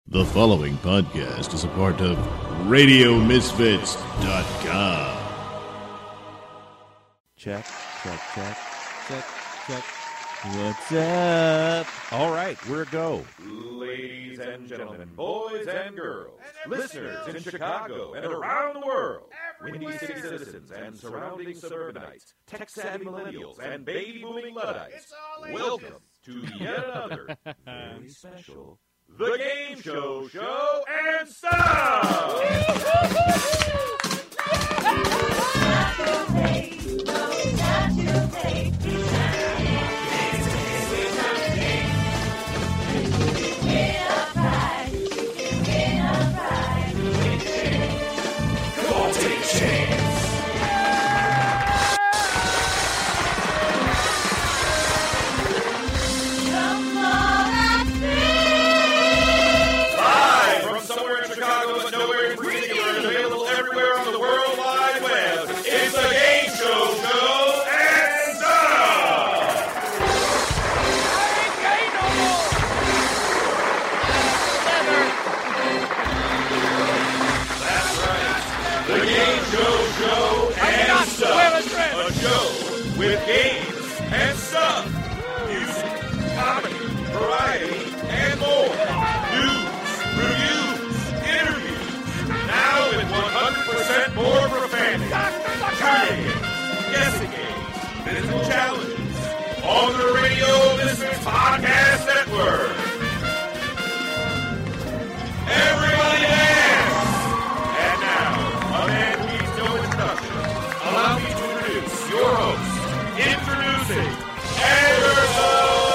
The following podcast is a part of RadioMisfits.com. Check. What's up? All right, we're a go. Ladies and gentlemen, boys and girls, listeners in Chicago and around the world, Windy City citizens and surrounding suburbanites, tech-savvy millennials and baby-booming Luddites, welcome to yet another very special The Game Show and Stuff! A show with games and stuff, music, comedy, variety, and more. News, reviews, interviews, now with 100% more profanity. Trivia games, guessing games, physical challenges, on the Radio Misfits Podcast Network. Everybody dance! And now, a man who needs no introduction. Allow me to introduce your host, introducing Anderson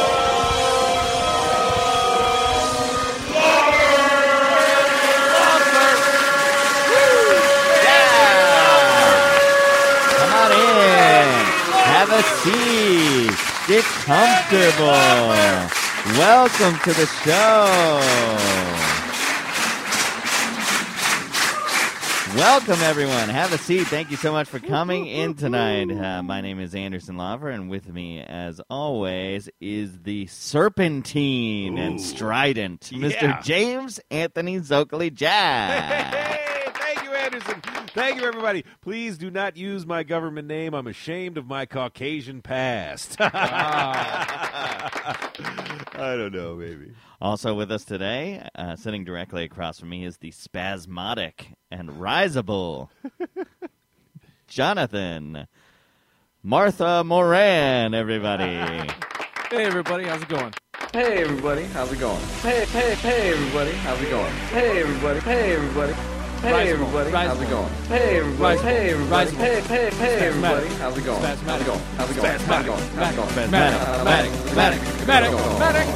Come on in. Have a seat. Get comfortable. Welcome to the show. Welcome, everyone. Have a seat. Thank you so much for coming in tonight. My name is Anderson Laufer, and with me, as always, is the Serpentine and Strident, Mr. James Anthony Zocoli Jack. Hey, thank you, Anderson. Thank you, everybody. Please do not use my government name. I'm ashamed of my Caucasian past. I don't know, maybe. Also with us today, sitting directly across from me, is the spasmodic and risible Jonathan Martha Moran, everybody. Hey everybody, how's it going? Hey everybody, how's it going? Hey everybody, how's it going? Hey everybody, hey everybody. Hey everybody, how's it going? Hey everybody, hey everybody, hey everybody, how's it going? How's it going? How's it going? How's it going? How's it going? Matic.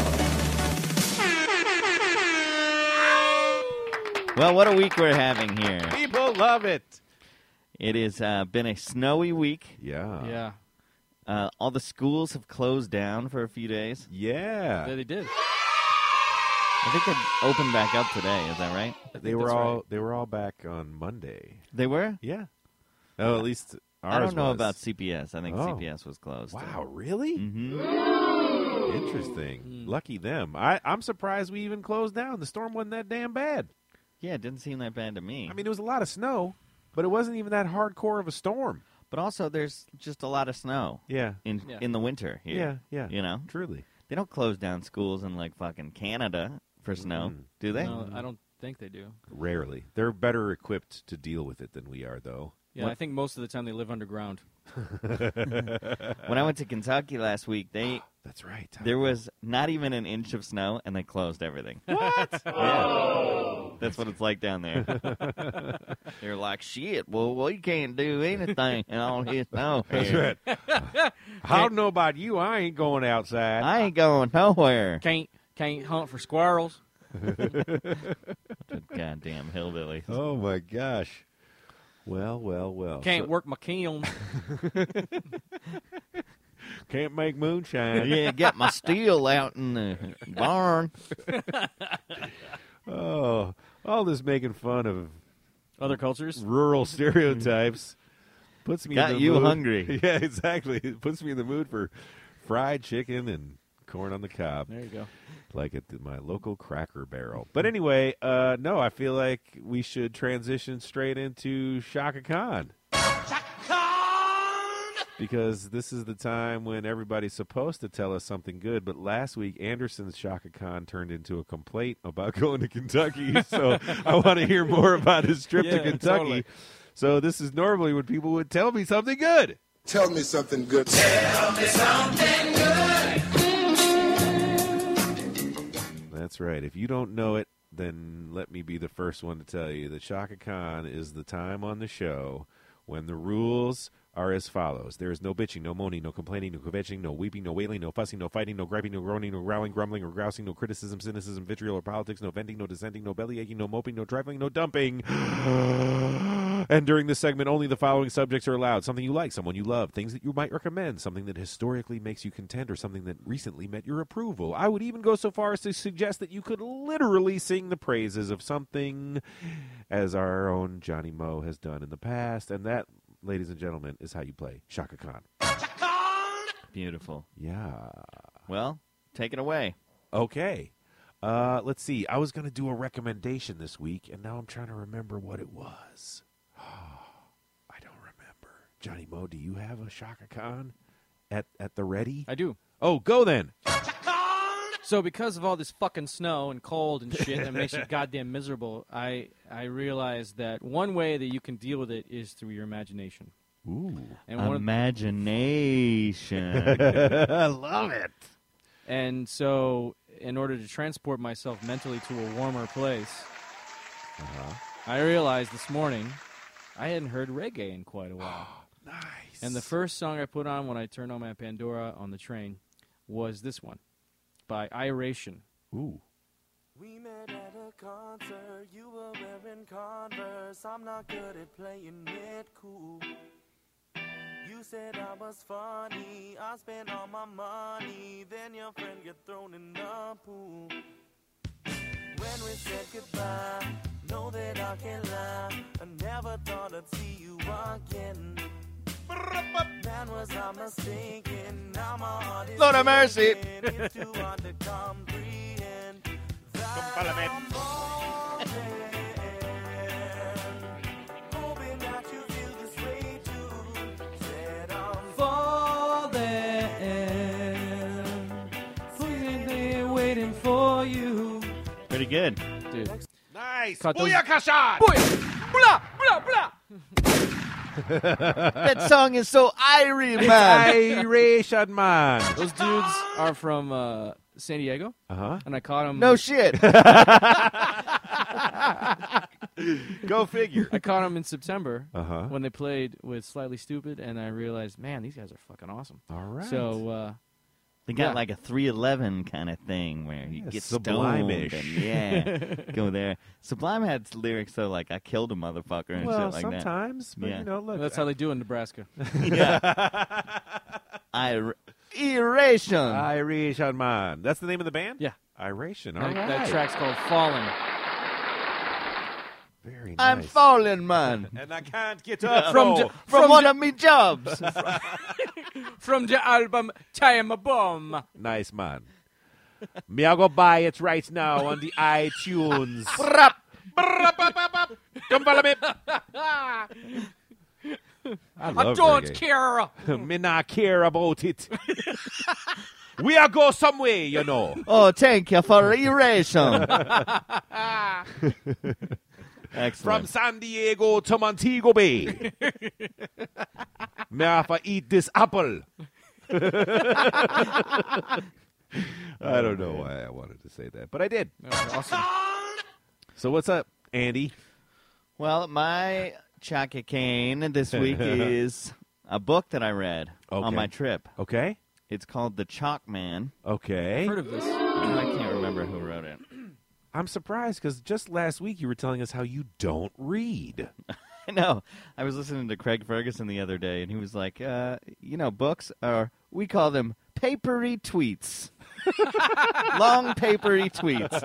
Well, what a week we're having here. People love it. It has been a snowy week. Yeah. All the schools have closed down for a few days. Yeah. Yeah, they did. I think they opened back up today. Is that right? They were all back on Monday. They were? Yeah. Oh, at least ours I don't know was. about CPS. I think Oh. CPS was closed. Wow, really? Mm-hmm. Interesting. Lucky them. I'm surprised we even closed down. The storm wasn't that damn bad. Yeah, it didn't seem that bad to me. I mean, it was a lot of snow, but it wasn't even that hardcore of a storm. But also, there's just a lot of snow Yeah. in the winter here. Yeah. You know? Truly. They don't close down schools in, like, fucking Canada for snow, do they? No, I don't think they do. Rarely. They're better equipped to deal with it than we are, though. Yeah, I think most of the time they live underground. When I went to Kentucky last week, That's right. there was not even an inch of snow, and they closed everything. What? Yeah. That's what it's like down there. They're like, shit, well, we can't do anything in all this snow That's here. right. I don't know about you. I ain't going outside. I ain't going nowhere. Can't hunt for squirrels. Goddamn hillbilly. Oh, my gosh. Well. Can't work my kiln. Can't make moonshine. Yeah, get my steel out in the barn. Oh, all this making fun of Other cultures. rural stereotypes puts me Got in the you mood. hungry. Yeah, exactly. It puts me in the mood for fried chicken and Corn on the cob. There you go. Like at my local Cracker Barrel. But anyway, no, I feel like we should transition straight into Shaka Khan. Because this is the time when everybody's supposed to tell us something good. But last week, Anderson's Shaka Khan turned into a complaint about going to Kentucky. So I want to hear more about his trip to Kentucky. Totally. So this is normally when people would tell me something good. Tell me something good. Tell me something good. That's right. If you don't know it, then let me be the first one to tell you that Shaka Khan is the time on the show when the rules are as follows. There is no bitching, no moaning, no complaining, no kvetching, no weeping, no wailing, no fussing, no fighting, no griping, no groaning, no growling, grumbling, or grousing, no criticism, cynicism, vitriol, or politics, no venting, no dissenting, no bellyaching, no moping, no trifling, no dumping. And during this segment, only the following subjects are allowed. Something you like, someone you love, things that you might recommend, something that historically makes you content, or something that recently met your approval. I would even go so far as to suggest that you could literally sing the praises of something, as our own Johnny Moe has done in the past, and that, ladies and gentlemen, is how you play Shaka Khan. Beautiful. Yeah. Well, take it away. Okay. Let's see. I was going to do a recommendation this week, and now I'm trying to remember what it was. I don't remember. Johnny Moe, do you have a Shaka Khan at the ready? I do. Oh, go then. So because of all this fucking snow and cold and shit that makes you goddamn miserable, I realized that one way that you can deal with it is through your imagination. Ooh. And Imagination. I love it. And so in order to transport myself mentally to a warmer place, I realized this morning I hadn't heard reggae in quite a while. Nice. And the first song I put on when I turned on my Pandora on the train was this one by Iration. Ooh. We met at a concert, you were wearing Converse. I'm not good at playing it cool. You said I was funny, I spent all my money, then your friend get thrown in the pool. When we said goodbye, know that I can't lie, I never thought I'd see you again. Man, was I mistaken? Now my heart is Lord have mercy. breaking. It's too hard to comprehend that I'm falling. Hoping that you feel this way too. Said I'm falling, waiting for you. Pretty good. Dude. Nice. Caught those- Booyakasha! Blah, blah, blah. That song is so Irie, man. Iration man. Those dudes are from San Diego, Uh-huh. and I caught them. No shit. Go figure. I caught them in September Uh-huh. when they played with Slightly Stupid, and I realized, man, these guys are fucking awesome. All right. So, They got Yeah. like a 311 kind of thing where you Yeah, get Sublime-ish. stoned and go there. Sublime had lyrics so like I killed a motherfucker and well, shit like that. sometimes, but Yeah. you know, look. that's how they do in Nebraska. Iration. Iration man. That's the name of the band? Yeah. Iration. All That, right. that track's called Falling. Very nice. I'm falling, man. And I can't get up. From From one of me jobs. From the album Time a Bomb. Nice man. Me I go buy it right now on the iTunes. Come follow me. I I don't care. Me not care about it. We are go some way, you know. Oh, thank you for iration. From Excellent. San Diego to Montego Bay. Me have to eat this apple. I don't know why I wanted to say that, but I did. That was awesome. So what's up, Andy? Well, my Chaka Kane this week is a book that I read Okay. on my trip. Okay. It's called The Chalk Man. Okay. Heard of this? I can't remember who wrote it. I'm surprised because just last week you were telling us how you don't read. I know. I was listening to Craig Ferguson the other day, and he was like, books are, we call them papery tweets. Long papery tweets.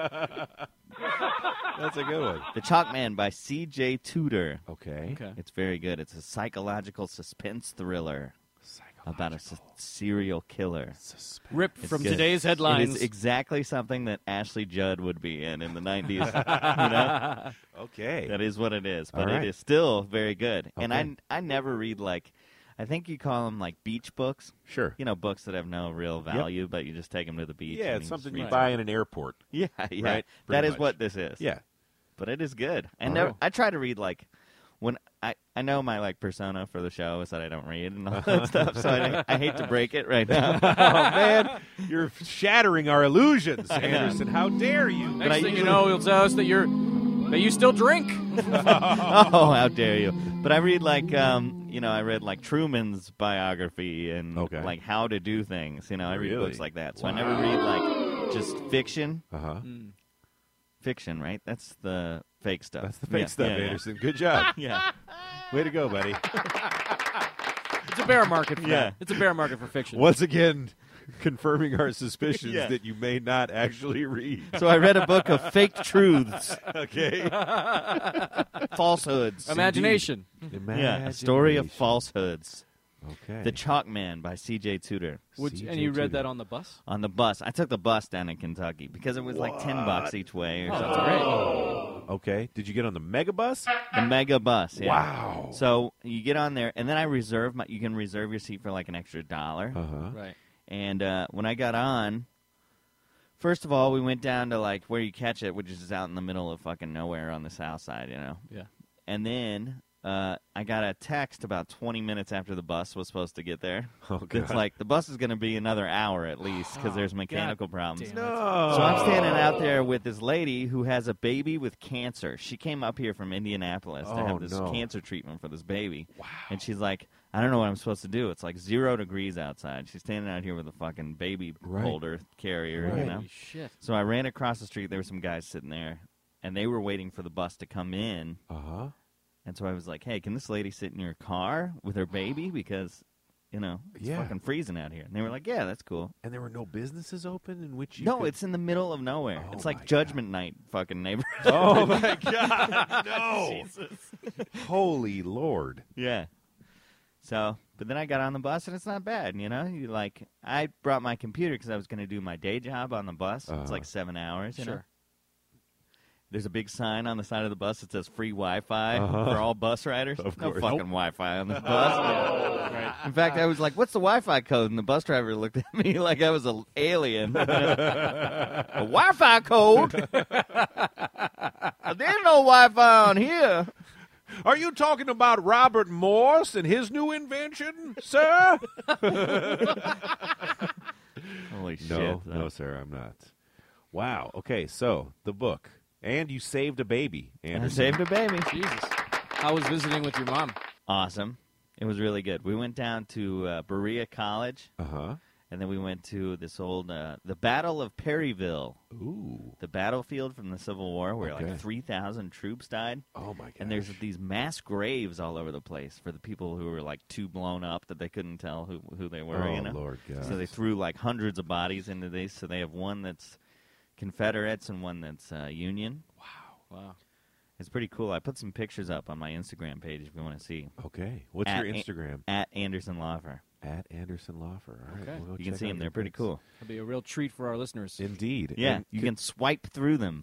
That's a good one. The Chalk Man by C.J. Tudor. Okay. Okay. It's very good. It's a psychological suspense thriller about a serial killer. Ripped It's from good. today's It headlines. is exactly something that Ashley Judd would be in the 90s. You know? Okay. That is what it is, but All right. it is still very good. And Okay. I never read, like, I think you call them, like, beach books. Sure. You know, books that have no real value, but you just take them to the beach. Yeah, and it's you something just you read buy them. in an airport. Yeah, yeah. Right? That Pretty is much. what this is. Yeah. But it is good. All And right. I try to read, like, when I know my, like, persona for the show is that I don't read and all that stuff, so I hate to break it right now. Oh, man. You're shattering our illusions, Anderson. How dare you? Next thing you know, he'll tell us that you still drink. Oh, how dare you. But I read, like, I read, like, Truman's biography and, Okay. like, how to do things. You know, I read Really? books like that. So I never read, like, just fiction. Uh-huh. Fiction, right? That's the fake stuff. That's the fake Yeah, stuff, yeah, yeah. Anderson. Good job. Yeah. Way to go, buddy. It's a bear market for Yeah. that. It's a bear market for fiction. Once again, confirming our suspicions Yeah. that you may not actually read. So I read a book of fake truths, Okay. falsehoods. Imagination. Yeah, a story of falsehoods. Okay. The Chalk Man by C.J. Tudor. And you read that on the bus? On the bus. I took the bus down in Kentucky because it was like $10 each way or something. Great. Okay. Did you get on the megabus? The mega bus. Yeah. Wow. So you get on there, and then you can reserve your seat for like an extra $1. Uh-huh. Right. And when I got on, first of all, we went down to like where you catch it, which is out in the middle of fucking nowhere on the south side, you know. Yeah. And then I got a text about 20 minutes after the bus was supposed to get there. Oh, God. It's like the bus is going to be another hour at least because there's mechanical problems. damn. No. So I'm standing out there with this lady who has a baby with cancer. She came up here from Indianapolis to Oh, have this no. cancer treatment for this baby. Wow. And she's like, I don't know what I'm supposed to do. It's like 0 degrees outside. She's standing out here with a fucking baby Right. holder carrier, Right. you know? Holy shit. So I ran across the street. There were some guys sitting there, and they were waiting for the bus to come in. Uh-huh. And so I was like, hey, can this lady sit in your car with her baby? Because, you know, it's Yeah. fucking freezing out here. And they were like, yeah, that's cool. And there were no businesses open in which you No, could... it's in the middle of nowhere. Oh, it's my like Judgment Night fucking neighborhood. Oh, my God. No. Holy Lord. Yeah. So, but then I got on the bus, and it's not bad, you know? I brought my computer because I was going to do my day job on the bus. Uh-huh. It's like 7 hours, you know? Sure. There's a big sign on the side of the bus that says free Wi-Fi Uh-huh. for all bus riders. Of No course. fucking Nope. Wi-Fi on this bus. In fact, I was like, what's the Wi-Fi code? And the bus driver looked at me like I was an alien. A Wi-Fi code? There's no Wi-Fi on here. Are you talking about Robert Morse and his new invention, sir? Holy shit. No, sir, I'm not. Wow. Okay, so the book. And you saved a baby, I Anderson. saved a baby. Jesus. How was visiting with your mom? Awesome. It was really good. We went down to Berea College, Uh-huh. and then we went to this old, the Battle of Perryville, Ooh. the battlefield from the Civil War where Okay. like 3,000 troops died. Oh, my God. And there's these mass graves all over the place for the people who were like too blown up that they couldn't tell who they were, Oh, you know? Lord God. So they threw like hundreds of bodies into these. So they have one that's Confederates and one that's Union. Wow. It's pretty cool. I put some pictures up on my Instagram page if you want to see. Okay. What's At your Instagram? At Anderson Lawfer. At Anderson Lawfer. All right. Okay. we'll go You can check see out them. your They're pretty pics. cool. It'll be a real treat for our listeners. Indeed. Yeah, And you can swipe through them.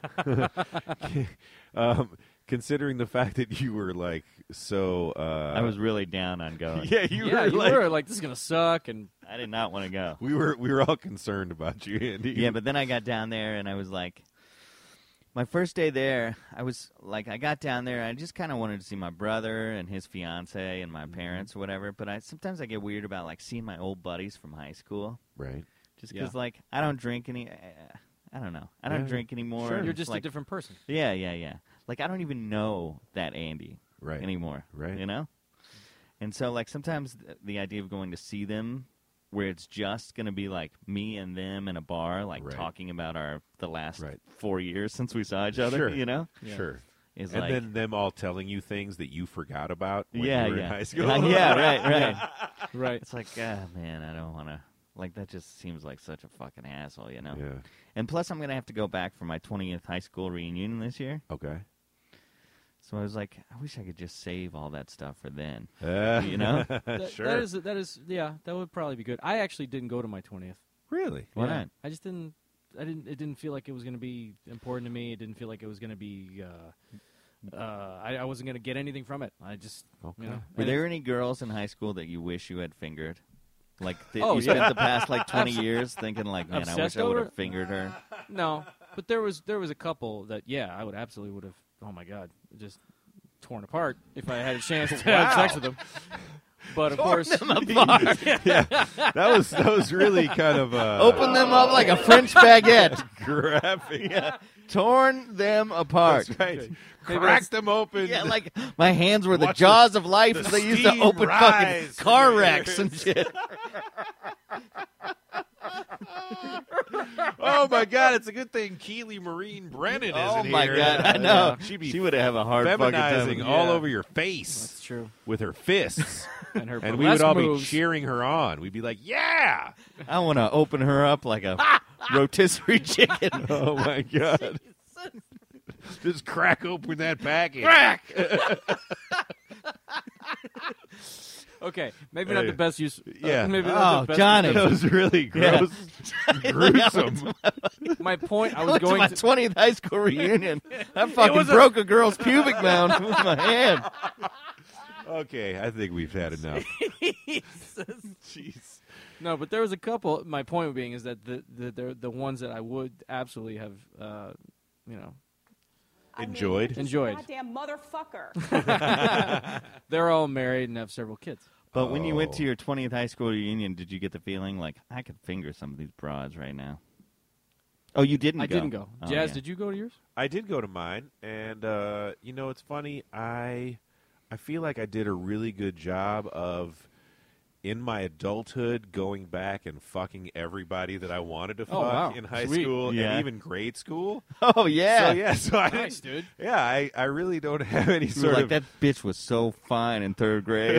considering the fact that you were like so I was really down on going. yeah, you Yeah, were you like were like, this is going to suck. And I did not want to go. we were all concerned about you, Andy. Yeah, but then I got down there and I was like, my first day there, I was like, I got down there. I just kind of wanted to see my brother and his fiance and my parents or whatever. But sometimes I get weird about like seeing my old buddies from high school, Right. just because Yeah. like I don't drink any. I don't know. I don't Yeah, drink anymore. sure. you're It's just like, a different person. Yeah. Like I don't even know that Andy Right. anymore. Right. You know. And so like sometimes the idea of going to see them, where it's just going to be like me and them in a bar, like Right. talking about the last Right. 4 years since we saw each other, Sure. you know? Sure. Is And like, then them all telling you things that you forgot about when yeah, you were yeah. in high school. Right. Right. It's like, man, I don't want to. Like, that just seems like such a fucking asshole, you know? Yeah. And plus, I'm going to have to go back for my 20th high school reunion this year. Okay. So I was like, I wish I could just save all that stuff for then. You know? Sure. That is, that would probably be good. I actually didn't go to my 20th. Really? Why not? I just didn't. It didn't feel like it was going to be important to me. It didn't feel like it was going to be. I wasn't going to get anything from it. I just. Okay. Were there any girls in high school that you wish you had fingered? Like you spent the past 20 years thinking like, man, I wish I would have fingered her. No, but there was a couple that I would absolutely would have. Oh my God, just torn apart if I had a chance to have sex with them. But of course, them apart. That was really kind of open them up like a French baguette, graphic. Torn them apart. That's right. Cracked them open. Yeah, like my hands were the jaws of life as they used to open fucking car wrecks and shit. Oh my God! It's a good thing Keely Marine Brennan isn't here. Oh my God! I know. She would have a hard fucking feminizing time. all over your face. That's true. With her fists. And her and we would all moves. be cheering her on. We'd be like, "Yeah!" I want to open her up like a rotisserie chicken. Oh my God! Just crack open that package. Crack. Okay, maybe not the best use. Yeah. Maybe not the best Johnny. That was really gross, gruesome. My point, I I was went to going my to. 20th high school reunion. I fucking broke a girl's pubic mound with my hand. Okay, I think we've had enough. Jeez. No, but there was a couple. My point being is that the ones that I would absolutely have, Enjoyed. Goddamn motherfucker. They're all married and have several kids. But when you went to your 20th high school reunion, did you get the feeling like, I could finger some of these broads right now? Oh, you didn't I go? didn't go. Oh, Jazz, yeah. did you go to yours? I did go to mine, and it's funny. I feel like I did a really good job of, in my adulthood, going back and fucking everybody that I wanted to fuck wow. in high Sweet. school Yeah. and even grade school. Oh, yeah. So I Nice, dude. Yeah, I really don't have any You were sort like, of. that bitch was so fine in third grade.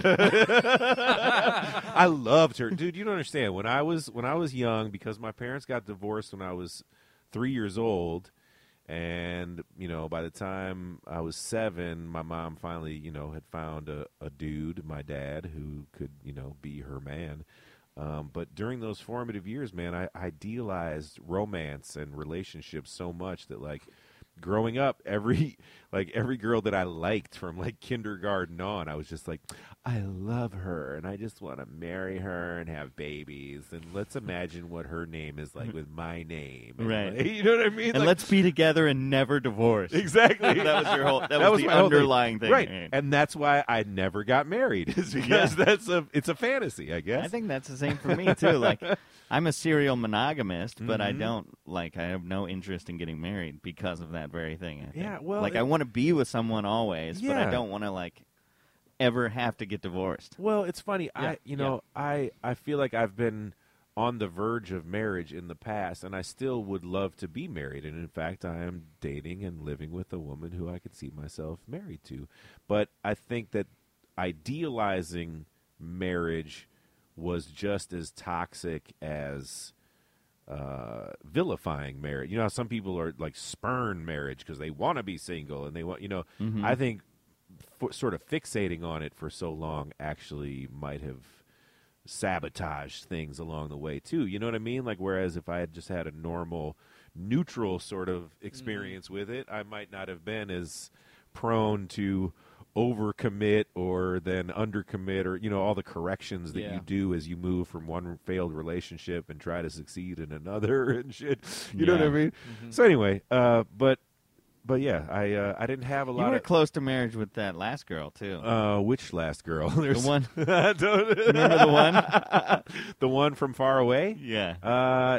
I loved her, dude. You don't understand. When I was young, because my parents got divorced when I was 3 years old, and by the time I was 7, my mom finally had found a dude, my dad, who could be her man. But during those formative years, man, I idealized romance and relationships so much that growing up, every girl that I liked from kindergarten on, I was just like, I love her and I just want to marry her and have babies, and let's imagine what her name is like with my name, and Right. you know what I mean? And let's be together and never divorce. Exactly. That was your whole. That was the my whole underlying thing. right? And that's why I never got married, is because it's a fantasy, I guess. I think that's the same for me too. Like, I'm a serial monogamist, but I don't I have no interest in getting married because of that very thing. I think. Yeah, well, I want to be with someone always, but I Yeah. don't want to ever have to get divorced. Well, it's funny. Yeah. I feel like I've been on the verge of marriage in the past, and I still would love to be married. And in fact, I am dating and living with a woman who I could see myself married to. But I think that idealizing marriage was just as toxic as vilifying marriage. You know how some people are spurn marriage because they want to be single and they want, I think sort of fixating on it for so long actually might have sabotaged things along the way too. You know what I mean? Whereas if I had just had a normal, neutral sort of experience with it, I might not have been as prone to overcommit or then undercommit, or all the corrections that you do as you move from one failed relationship and try to succeed in another and shit. You know what I mean? So anyway, but yeah, I didn't have a You lot were of. close to marriage with that last girl too. Which last girl? The one. Remember Remember the one? The one from far away? Yeah.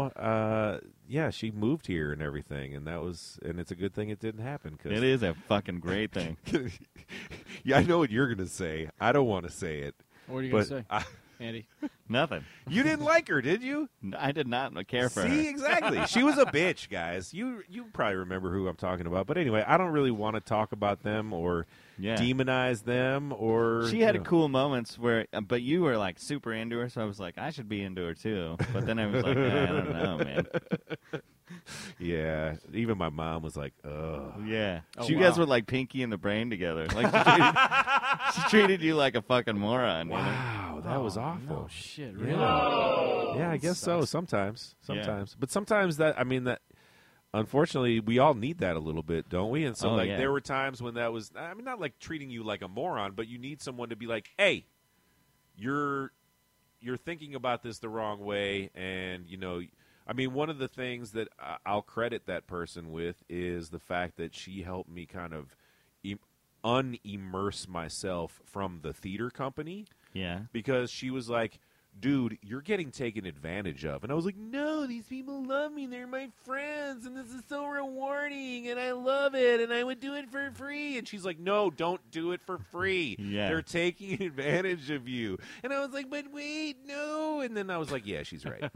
Yeah, she moved here and everything, and it's a good thing it didn't happen. Cause It is a fucking great thing. yeah, I know what you're gonna say. I don't want to say it. What are you going to but say, Andy? Nothing. You didn't like her, did you? I did not care for See, her. exactly. She was a bitch, guys. You probably remember who I'm talking about. But anyway, I don't really want to talk about them or demonize them or. She had cool moments where, but you were super into her, so I was like, I should be into her too. But then I was like, I don't know, man. Yeah, even my mom was like, ugh. Yeah. Oh, You guys wow. were like Pinky and the Brain together. Like she treated you like a fucking moron. You know? Wow, that was awful. No shit, really? Yeah, I guess so. Sometimes. But sometimes that unfortunately, we all need that a little bit, don't we? And so, there were times when that was, not like treating you like a moron, but you need someone to be like, hey, you're thinking about this the wrong way. And, one of the things that I'll credit that person with is the fact that she helped me kind of unimmerse myself from the theater company. Yeah. Because she was like, dude, you're getting taken advantage of. And I was like, no, these people love me. They're my friends, and this is so rewarding, and I love it, and I would do it for free. And she's like, no, don't do it for free. Yeah. They're taking advantage of you. And I was like, but wait, no. And then I was like, yeah, she's right.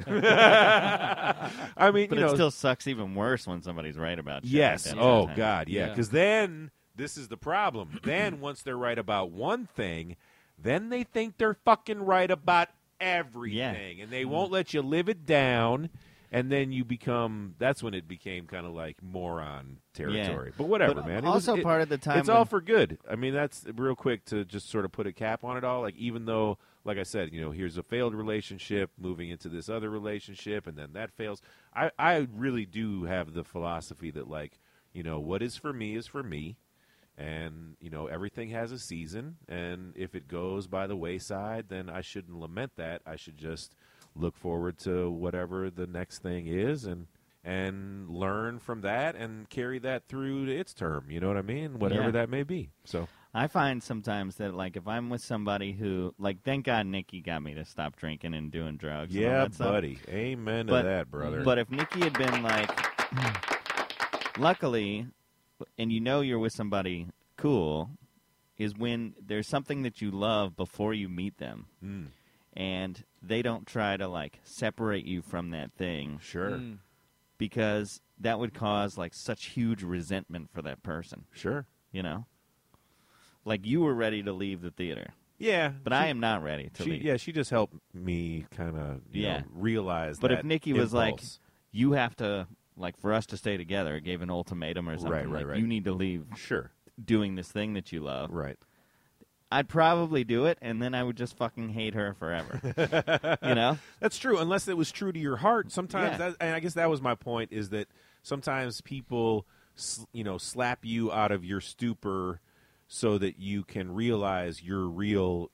But it still sucks even worse when somebody's right about shit. Yes. Like that Oh, sometimes. God, yeah. Because then this is the problem. Then once they're right about one thing, then they think they're fucking right about everything, and they won't let you live it down, and then you become, that's when it became kind of like moron territory. But whatever, But man. also part of the time it's all for good. I mean, that's real quick to just sort of put a cap on it all. Like, even though, like I said, here's a failed relationship, moving into this other relationship, and then that fails. I really do have the philosophy that, like, what is for me is for me. And, everything has a season, and if it goes by the wayside, then I shouldn't lament that. I should just look forward to whatever the next thing is and learn from that and carry that through to its term. You know what I mean? Whatever that may be. So I find sometimes that, like, if I'm with somebody who, like, thank God Nikki got me to stop drinking and doing drugs. and all yeah, that stuff. buddy. Amen to that, brother. But if Nikki had been like, luckily, and you're with somebody cool, is when there's something that you love before you meet them. And they don't try to, like, separate you from that thing. Sure. Because that would cause, like, such huge resentment for that person. Sure. Like, you were ready to leave the theater. Yeah. But I am not ready to leave. Yeah, she just helped me kind of realize But that if Nikki was like, impulse. you have to, like, for us to stay together, it gave an ultimatum or something. Right. You need to leave Sure. doing this thing that you love. Right. I'd probably do it, and then I would just fucking hate her forever. That's true, unless it was true to your heart. Sometimes, Yeah. and I guess that was my point, is that sometimes people, slap you out of your stupor so that you can realize your real,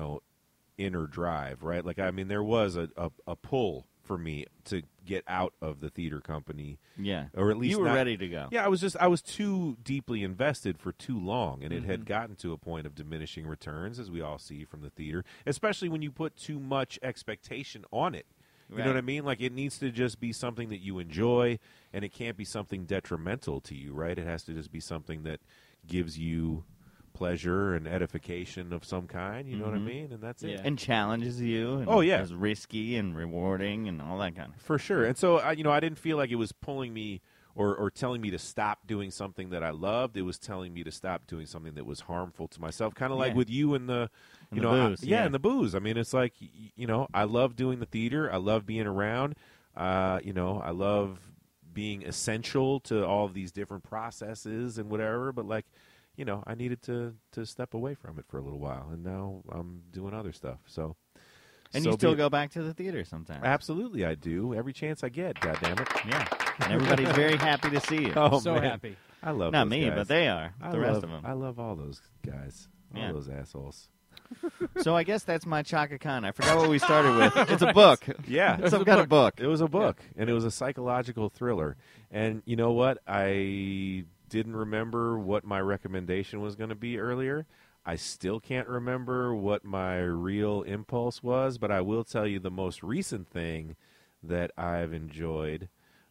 inner drive, right? Like, I mean, there was a pull for me to get out of the theater company. Yeah. Or at least you were not- ready to go. Yeah, I was too deeply invested for too long, and it had gotten to a point of diminishing returns, as we all see from the theater, especially when you put too much expectation on it. You know what I mean? Like, it needs to just be something that you enjoy, and it can't be something detrimental to you, right? It has to just be something that gives you pleasure and edification of some kind, you know what I mean? And that's it. And challenges you. And Oh, yeah. is risky and rewarding and all that kind of. For sure. And so, I didn't feel like it was pulling me or telling me to stop doing something that I loved. It was telling me to stop doing something that was harmful to myself. Kind of like with you and the, And the booze, and the booze. I mean, it's like, I love doing the theater. I love being around. I love being essential to all of these different processes and whatever. But, like, I needed to step away from it for a little while, and now I'm doing other stuff. So, And you still go back to the theater sometimes. Absolutely, I do. Every chance I get, goddammit. Yeah. And everybody's very happy to see you. Oh, So man. happy. I love Not those me, guys. but they are. The rest of them. I love all those guys. All those assholes. So I guess that's my Chaka Khan. I forgot what we started with. It's a book. Yeah. Some kind of book. It was a book, and it was a psychological thriller. And you know what? I didn't remember what my recommendation was going to be earlier. I still can't remember what my real impulse was, but I will tell you the most recent thing that I've enjoyed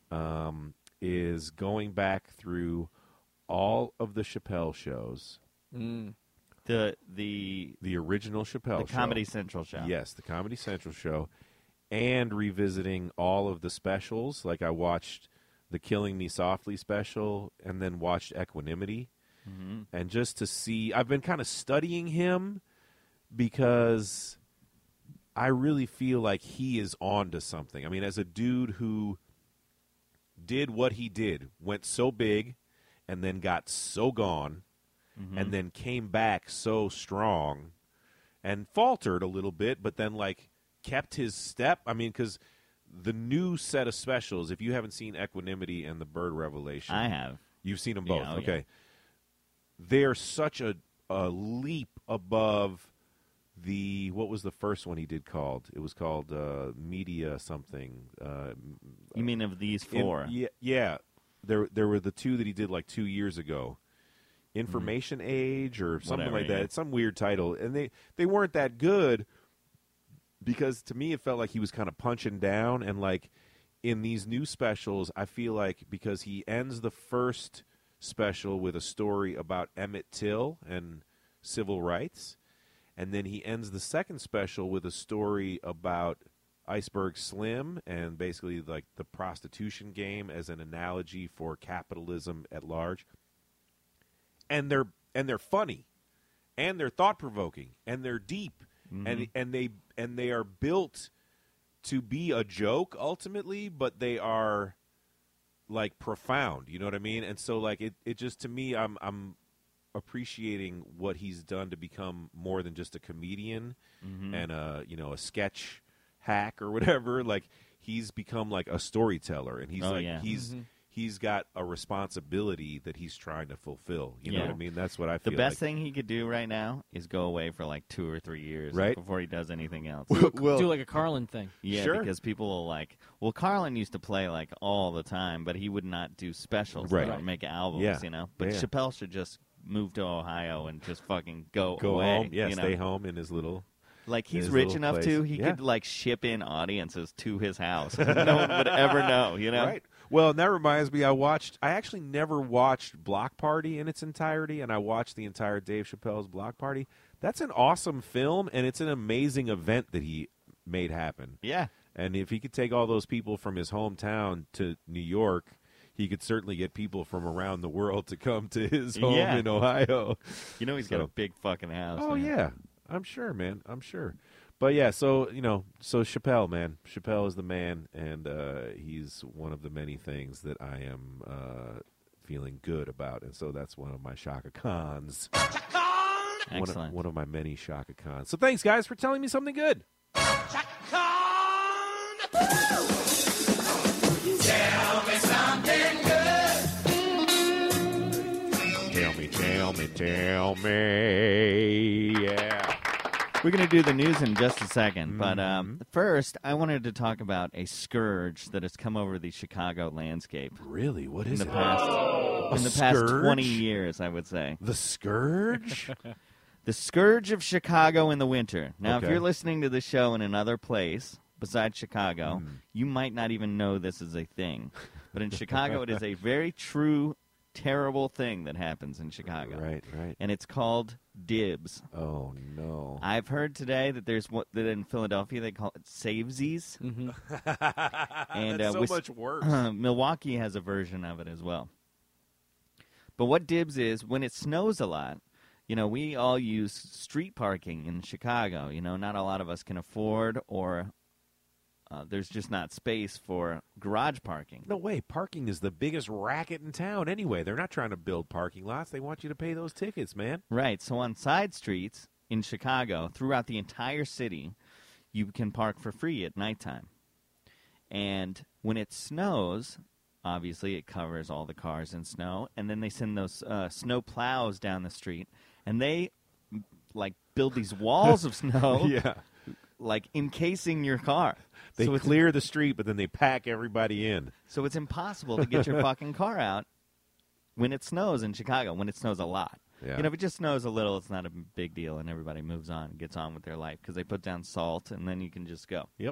is going back through all of the Chappelle shows. The original Chappelle show. The Comedy Central show. Yes, the Comedy Central show. And revisiting all of the specials. Like, I watched the Killing Me Softly special and then watched Equanimity. And just to see, I've been kind of studying him because I really feel like he is on to something. I mean, as a dude who did what he did, went so big and then got so gone and then came back so strong and faltered a little bit, but then, like, kept his step. I mean, because the new set of specials, if you haven't seen Equanimity and The Bird Revelation. I have. You've seen them both. Yeah, okay. Yeah. They're such a leap above what was the first one he did called? It was called Media something. You mean of these four? Yeah. There were the two that he did like 2 years ago. Information Age or something Whatever, like that. yeah. It's some weird title. And they weren't that good because to me it felt like he was kind of punching down. And like in these new specials, I feel like because he ends the first special with a story about Emmett Till and civil rights, and then he ends the second special with a story about Iceberg Slim and basically like the prostitution game as an analogy for capitalism at large. And they're funny, and they're thought provoking, and they're deep, and they are built to be a joke ultimately, but they are like profound. You know what I mean? And so like it just to me, I'm appreciating what he's done to become more than just a comedian and a sketch hack or whatever. Like he's become like a storyteller, and he's got a responsibility that he's trying to fulfill. You know what I mean? That's what I feel. The best thing he could do right now is go away for like 2 or 3 years before he does anything else. Do like a Carlin thing. Yeah, sure. Because people will like. Well, Carlin used to play like all the time, but he would not do specials or make albums. Yeah. You know, but Chappelle should just move to Ohio and just fucking go away. Home. Yeah, stay home in his little. Like he's rich enough place. to he could like ship in audiences to his house. No one would ever know. You know, right? Well, and that reminds me, I actually never watched Block Party in its entirety, and I watched the entire Dave Chappelle's Block Party. That's an awesome film, and it's an amazing event that he made happen. Yeah. And if he could take all those people from his hometown to New York, he could certainly get people from around the world to come to his home in Ohio. You know he's got a big fucking house. Oh, man. yeah. I'm sure, man. I'm sure. But yeah, so Chappelle, man. Chappelle is the man, and he's one of the many things that I am feeling good about, and so that's one of my Shaka Khans. Excellent. One of my many Shaka Khans. So thanks, guys, for telling me something good. Tell me something good. Tell me. Yeah. We're going to do the news in just a second, but first, I wanted to talk about a scourge that has come over the Chicago landscape. Really? What is in it? The past 20 years, I would say. The scourge? The scourge of Chicago in the winter. Now, if you're listening to the show in another place besides Chicago, you might not even know this is a thing. But in Chicago, it is a very true, terrible thing that happens in Chicago. Right. And it's called dibs. Oh, no. I've heard today that there's that in Philadelphia they call it savesies. And that's so much worse. Milwaukee has a version of it as well. But what dibs is, when it snows a lot, we all use street parking in Chicago. Not a lot of us can afford or there's just not space for garage parking. No way. Parking is the biggest racket in town anyway. They're not trying to build parking lots. They want you to pay those tickets, man. Right. So on side streets in Chicago, throughout the entire city, you can park for free at nighttime. And when it snows, obviously it covers all the cars in snow, and then they send those snow plows down the street, and they build these walls of snow. Yeah. Encasing your car. They clear the street, but then they pack everybody in. So it's impossible to get your fucking car out when it snows in Chicago, when it snows a lot. Yeah. If it just snows a little, it's not a big deal, and everybody moves on and gets on with their life because they put down salt, and then you can just go. Yep.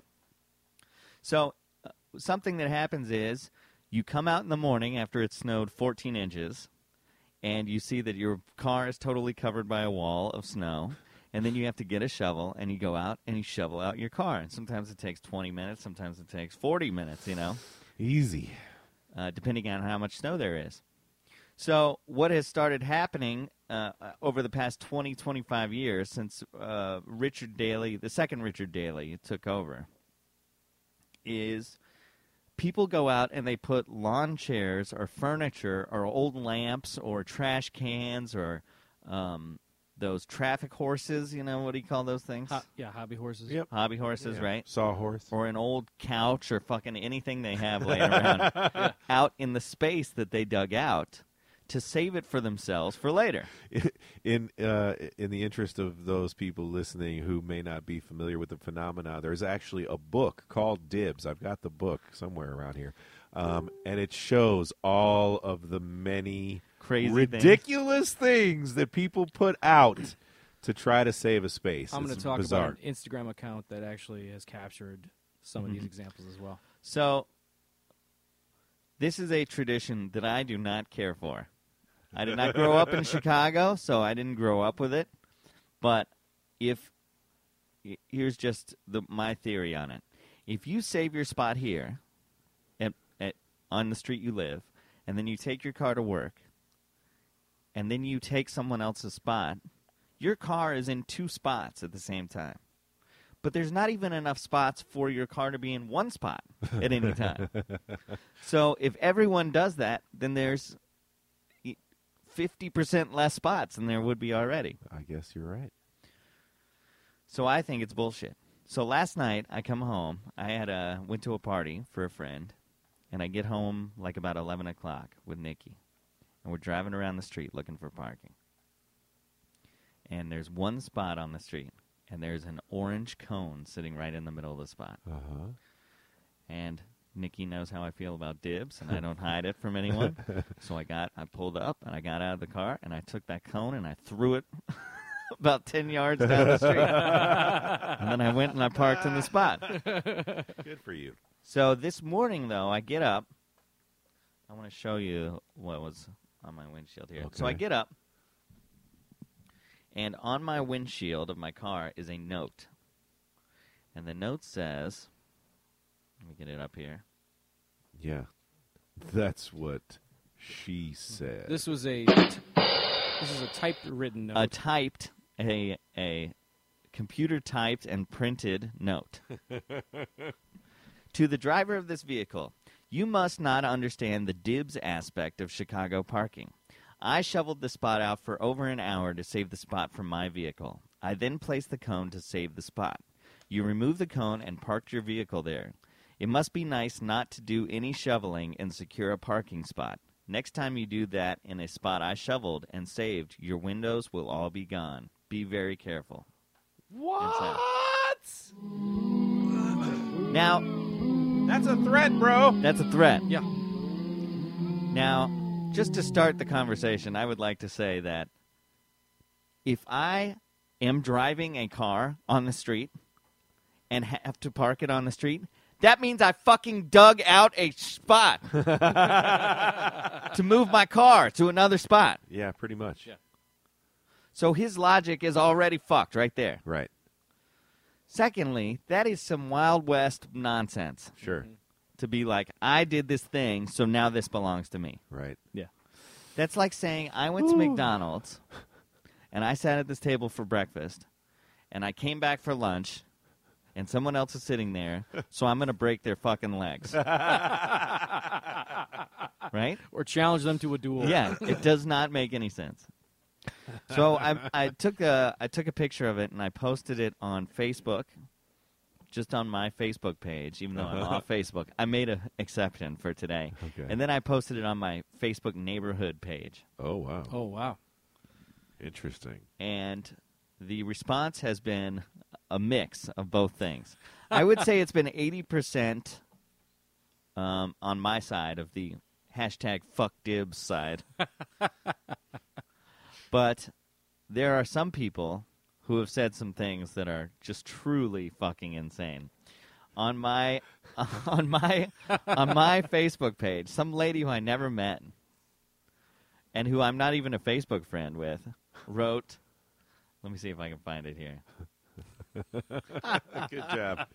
So something that happens is you come out in the morning after it snowed 14 inches, and you see that your car is totally covered by a wall of snow. And then you have to get a shovel, and you go out, and you shovel out your car. And sometimes it takes 20 minutes. Sometimes it takes 40 minutes, Easy. Depending on how much snow there is. So what has started happening over the past 20, 25 years since Richard Daley, the second Richard Daley, took over, is people go out and they put lawn chairs or furniture or old lamps or trash cans or those traffic horses, what do you call those things? Hobby horses. Yep. Hobby horses, right? Sawhorse. Or an old couch or fucking anything they have laying around out in the space that they dug out to save it for themselves for later. In the interest of those people listening who may not be familiar with the phenomena, there's actually a book called Dibs. I've got the book somewhere around here. And it shows all of the many crazy ridiculous things that people put out to try to save a space. I'm going It's to talk bizarre. about an Instagram account that actually has captured some of these examples as well. So this is a tradition that I do not care for. I did not grow up in Chicago, so I didn't grow up with it. But here's just my theory on it. If you save your spot here on the street you live, and then you take your car to work, and then you take someone else's spot, your car is in 2 spots at the same time. But there's not even enough spots for your car to be in 1 spot at any time. So if everyone does that, then there's 50% less spots than there would be already. I guess you're right. So I think it's bullshit. So last night I come home. I went to a party for a friend, and I get home like about 11 o'clock with Nikki. And we're driving around the street looking for parking. And there's 1 spot on the street, and there's an orange cone sitting right in the middle of the spot. Uh-huh. And Nikki knows how I feel about dibs, and I don't hide it from anyone. So I pulled up, and I got out of the car, and I took that cone, and I threw it about 10 yards down the street. And then I went and I parked in the spot. Good for you. So this morning, though, I get up. I want to show you what was on my windshield here. Okay. So I get up, and on my windshield of my car is a note. And the note says, let me get it up here. Yeah. That's what she said. This is a typewritten note. A computer typed and printed note. To the driver of this vehicle, you must not understand the dibs aspect of Chicago parking. I shoveled the spot out for over an hour to save the spot from my vehicle. I then placed the cone to save the spot. You remove the cone and parked your vehicle there. It must be nice not to do any shoveling and secure a parking spot. Next time you do that in a spot I shoveled and saved, your windows will all be gone. Be very careful. What? Now, that's a threat, bro. That's a threat. Yeah. Now, just to start the conversation, I would like to say that if I am driving a car on the street and have to park it on the street, that means I fucking dug out a spot to move my car to another spot. Yeah, pretty much. Yeah. So his logic is already fucked right there. Right. Secondly, that is some Wild West nonsense. Sure. To be like, I did this thing, so now this belongs to me. Right. Yeah. That's like saying I went to McDonald's, and I sat at this table for breakfast, and I came back for lunch, and someone else is sitting there, so I'm going to break their fucking legs. Right? Or challenge them to a duel. Yeah, it does not make any sense. So I took a picture of it, and I posted it on Facebook, just on my Facebook page, even though I'm off Facebook. I made an exception for today. Okay. And then I posted it on my Facebook neighborhood page. Oh, wow. Oh, wow. Interesting. And the response has been a mix of both things. I would say it's been 80% on my side of the hashtag #FuckDibs side. But there are some people who have said some things that are just truly fucking insane. On my Facebook page, some lady who I never met and who I'm not even a Facebook friend with wrote, let me see if I can find it here. Good job.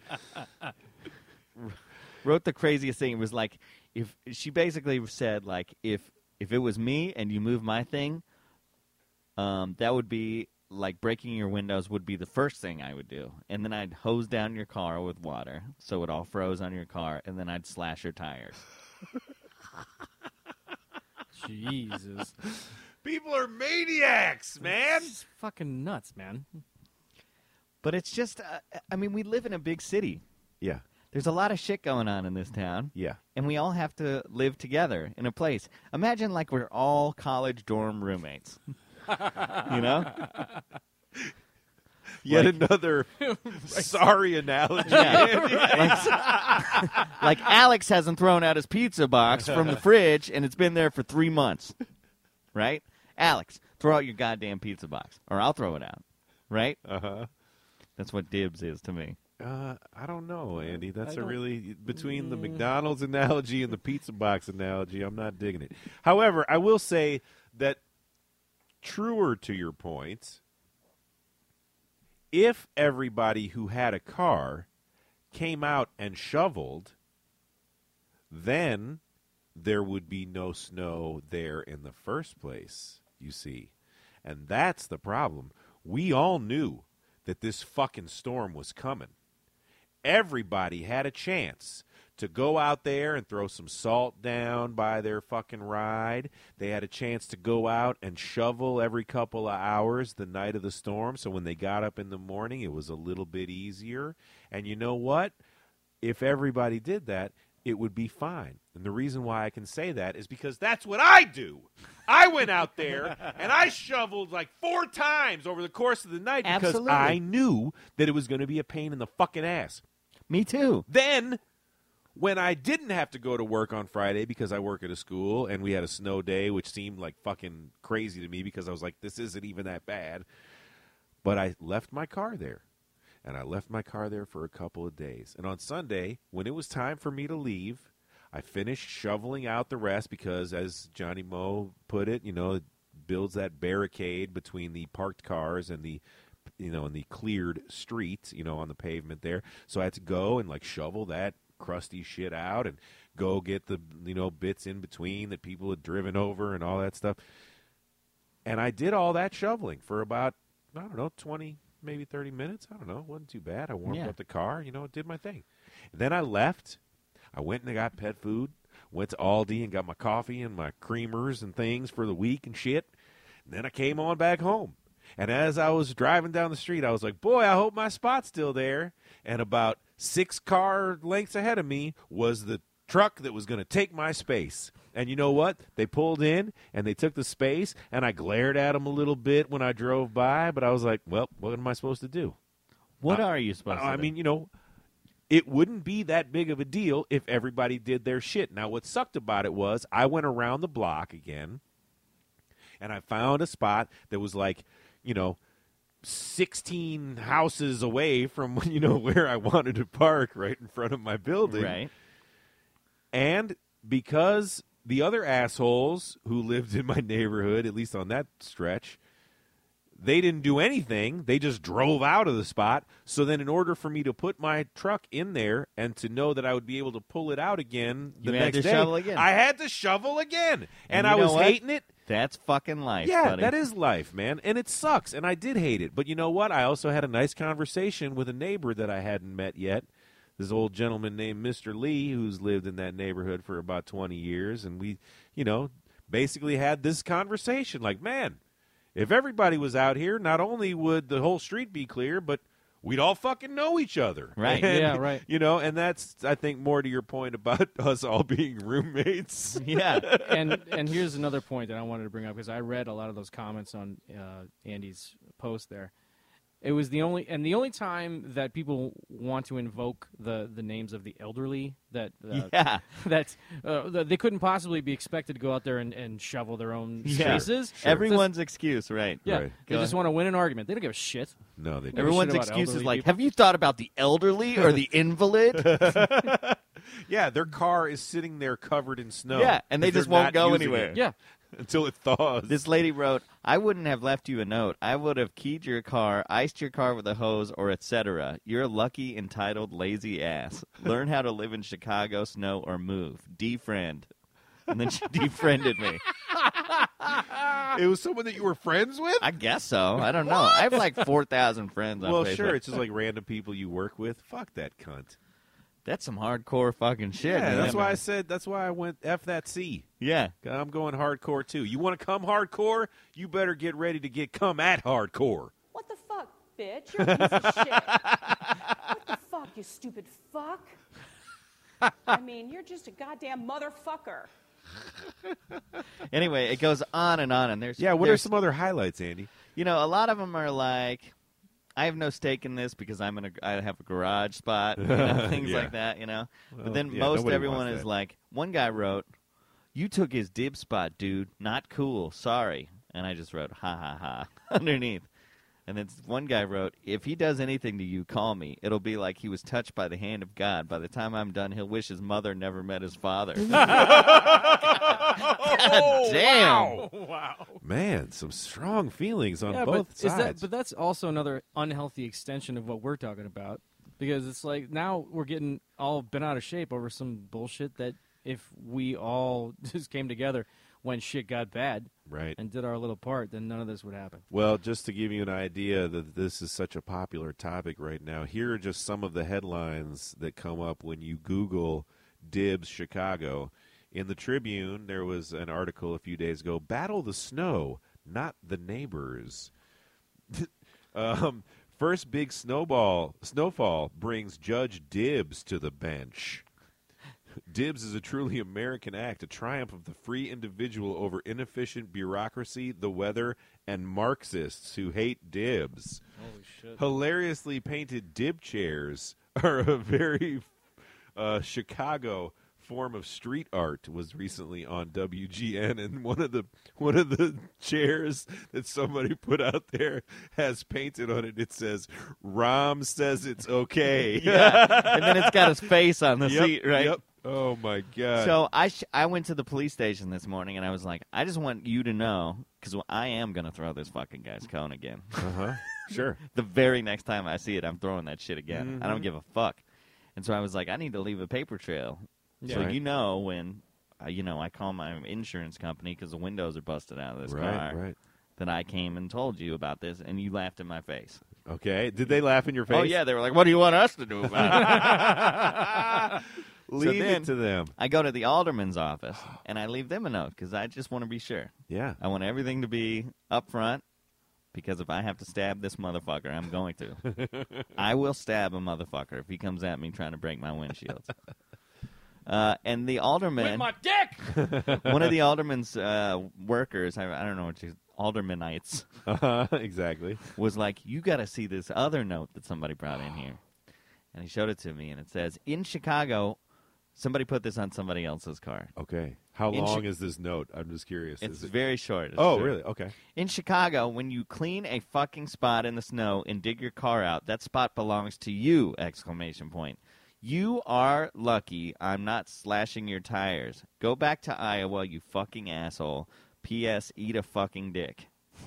Wrote the craziest thing. It was like, if she basically said, like, if it was me and you moved my thing, that would be like breaking your windows would be the first thing I would do. And then I'd hose down your car with water so it all froze on your car, and then I'd slash your tires. Jesus. People are maniacs, man. It's fucking nuts, man. But it's just, I mean, we live in a big city. Yeah. There's a lot of shit going on in this town. Yeah. And we all have to live together in a place. Imagine like we're all college dorm roommates. You know? Yet another sorry analogy. Yeah. Like Alex hasn't thrown out his pizza box from the fridge, and it's been there for 3 months. Right? Alex, throw out your goddamn pizza box, or I'll throw it out. Right? Uh-huh. That's what dibs is to me. I don't know, Andy. That's between the McDonald's analogy and the pizza box analogy, I'm not digging it. However, I will say that truer to your point, if everybody who had a car came out and shoveled, then there would be no snow there in the first place, you see. And that's the problem. We all knew that this fucking storm was coming. Everybody had a chance to go out there and throw some salt down by their fucking ride. They had a chance to go out and shovel every couple of hours the night of the storm, so when they got up in the morning, it was a little bit easier. And you know what? If everybody did that, it would be fine. And the reason why I can say that is because that's what I do. I went out there and I shoveled like 4 times over the course of the night because I knew that it was going to be a pain in the fucking ass. Me too. Then, when I didn't have to go to work on Friday because I work at a school and we had a snow day, which seemed like fucking crazy to me because I was like, this isn't even that bad. But I left my car there. And I left my car there for a couple of days. And on Sunday, when it was time for me to leave, I finished shoveling out the rest because, as Johnny Moe put it, you know, it builds that barricade between the parked cars and the, you know, and the cleared street, you know, on the pavement there. So I had to go and, like, shovel that crusty shit out and go get the, you know, bits in between that people had driven over and all that stuff. And I did all that shoveling for about, I don't know, 20 maybe 30 minutes. I don't know. It wasn't too bad. I warmed up the car, you know, did my thing. And then I left. I went and got pet food, went to Aldi and got my coffee and my creamers and things for the week and shit. And then I came on back home. And as I was driving down the street, I was like, boy, I hope my spot's still there. And about 6 car lengths ahead of me was the truck that was going to take my space. And you know what? They pulled in, and they took the space, and I glared at them a little bit when I drove by, but I was like, well, what am I supposed to do? What are you supposed to do? I mean, you know, it wouldn't be that big of a deal if everybody did their shit. Now, what sucked about it was I went around the block again, and I found a spot that was like, you know, 16 houses away from, you know, where I wanted to park right in front of my building. Right. And because the other assholes who lived in my neighborhood, at least on that stretch, they didn't do anything. They just drove out of the spot. So then in order for me to put my truck in there and to know that I would be able to pull it out again the next day, shovel again. I had to shovel again. And I was hating it. That's fucking life, yeah, buddy. that is life, man. And it sucks. And I did hate it. But you know what? I also had a nice conversation with a neighbor that I hadn't met yet. This old gentleman named Mr. Lee, who's lived in that neighborhood for about 20 years. And we, you know, basically had this conversation like, man, if everybody was out here, not only would the whole street be clear, but we'd all fucking know each other. Right. And, yeah, right. You know, and that's, I think, more to your point about us all being roommates. Yeah. And here's another point that I wanted to bring up because I read a lot of those comments on Andy's post there. It was the only time that people want to invoke the names of the elderly that they couldn't possibly be expected to go out there and shovel their own spaces. Sure. Everyone's excuse, right? Yeah, Right. they just want to win an argument. They don't give a shit. No, they don't. Everyone's shit about excuse is elderly like, people. have you thought about the elderly or the invalid? Yeah, their car is sitting there covered in snow. Yeah, and they 'cause just they're won't not go using anywhere. it Yeah. until it thaws. This lady wrote, I wouldn't have left you a note. I would have keyed your car, iced your car with a hose, or etc. You're a lucky, entitled, lazy ass. Learn how to live in Chicago, snow, or move. Defriend. And then she defriended me. It was someone that you were friends with? I guess so. I don't know. I have like 4,000 friends on Well, Facebook. sure. It's just like random people you work with. Fuck that cunt. That's some hardcore fucking shit. Yeah, man. that's why I said. That's why I went F that C. Yeah. I'm going hardcore too. You want to come hardcore? You better get ready to get come at hardcore. What the fuck, bitch? You're a piece of shit. What the fuck, you stupid fuck? I mean, you're just a goddamn motherfucker. Anyway, it goes on, and there's Yeah, what are there's- some other highlights, Andy? You know, a lot of them are like, I have no stake in this because I have a garage spot, you know, things Yeah. like that, you know. Well, But then yeah, most nobody everyone wants is that. like, one guy wrote, "You took his dib spot, dude. Not cool. Sorry." And I just wrote, "Ha ha ha," underneath. And then one guy wrote, "If he does anything to you, call me. It'll be like he was touched by the hand of God. By the time I'm done, he'll wish his mother never met his father." God damn. Wow. Man, some strong feelings on Yeah, both but sides. but that's also another unhealthy extension of what we're talking about, because it's like now we're getting all bent out of shape over some bullshit that if we all just came together when shit got bad Right. and did our little part, then none of this would happen. Well, just to give you an idea that this is such a popular topic right now, here are just some of the headlines that come up when you Google Dibs Chicago. In the Tribune, there was an article a few days ago, "Battle the Snow, Not the Neighbors." First big snowfall brings Judge Dibs to the bench. Dibs is a truly American act, a triumph of the free individual over inefficient bureaucracy, the weather, and Marxists who hate dibs. Holy shit. Hilariously painted dib chairs are a very Chicago form of street art. Was recently on WGN, and one of the chairs that somebody put out there has painted on it. It says, "Rom says it's okay." Yeah. And then it's got his face on the Yep, seat, right? Yep. Oh my God. So I went to the police station this morning, and I was like, I just want you to know, because I am going to throw this fucking guy's cone again. Sure. The very next time I see it, I'm throwing that shit again. I Mhm. don't give a fuck. And so I was like, I need to leave a paper trail. Yeah. So Right. you know when, I call my insurance company because the windows are busted out of this car, Right. that I came and told you about this, and you laughed in my face. Okay. Did they laugh in your face? Oh, yeah. They were like, what do you want us to do about it? Leave then it to them. I go to the alderman's office, and I leave them a note because I just want to be sure. Yeah. I want everything to be up front, because if I have to stab this motherfucker, I'm going to. I will stab a motherfucker if he comes at me trying to break my windshields. And the alderman... With my dick! one of the alderman's workers, I don't know what she's... aldermanites, Exactly. was like, you got to see this other note that somebody brought in here. And he showed it to me, and it says, in Chicago... Somebody put this on somebody else's car. Okay. How In long is this note? I'm just curious. It's Is it... very short. It's Oh, short. really? Okay. In Chicago, when you clean a fucking spot in the snow and dig your car out, that spot belongs to you! ! You are lucky I'm not slashing your tires. Go back to Iowa, you fucking asshole. P.S. Eat a fucking dick.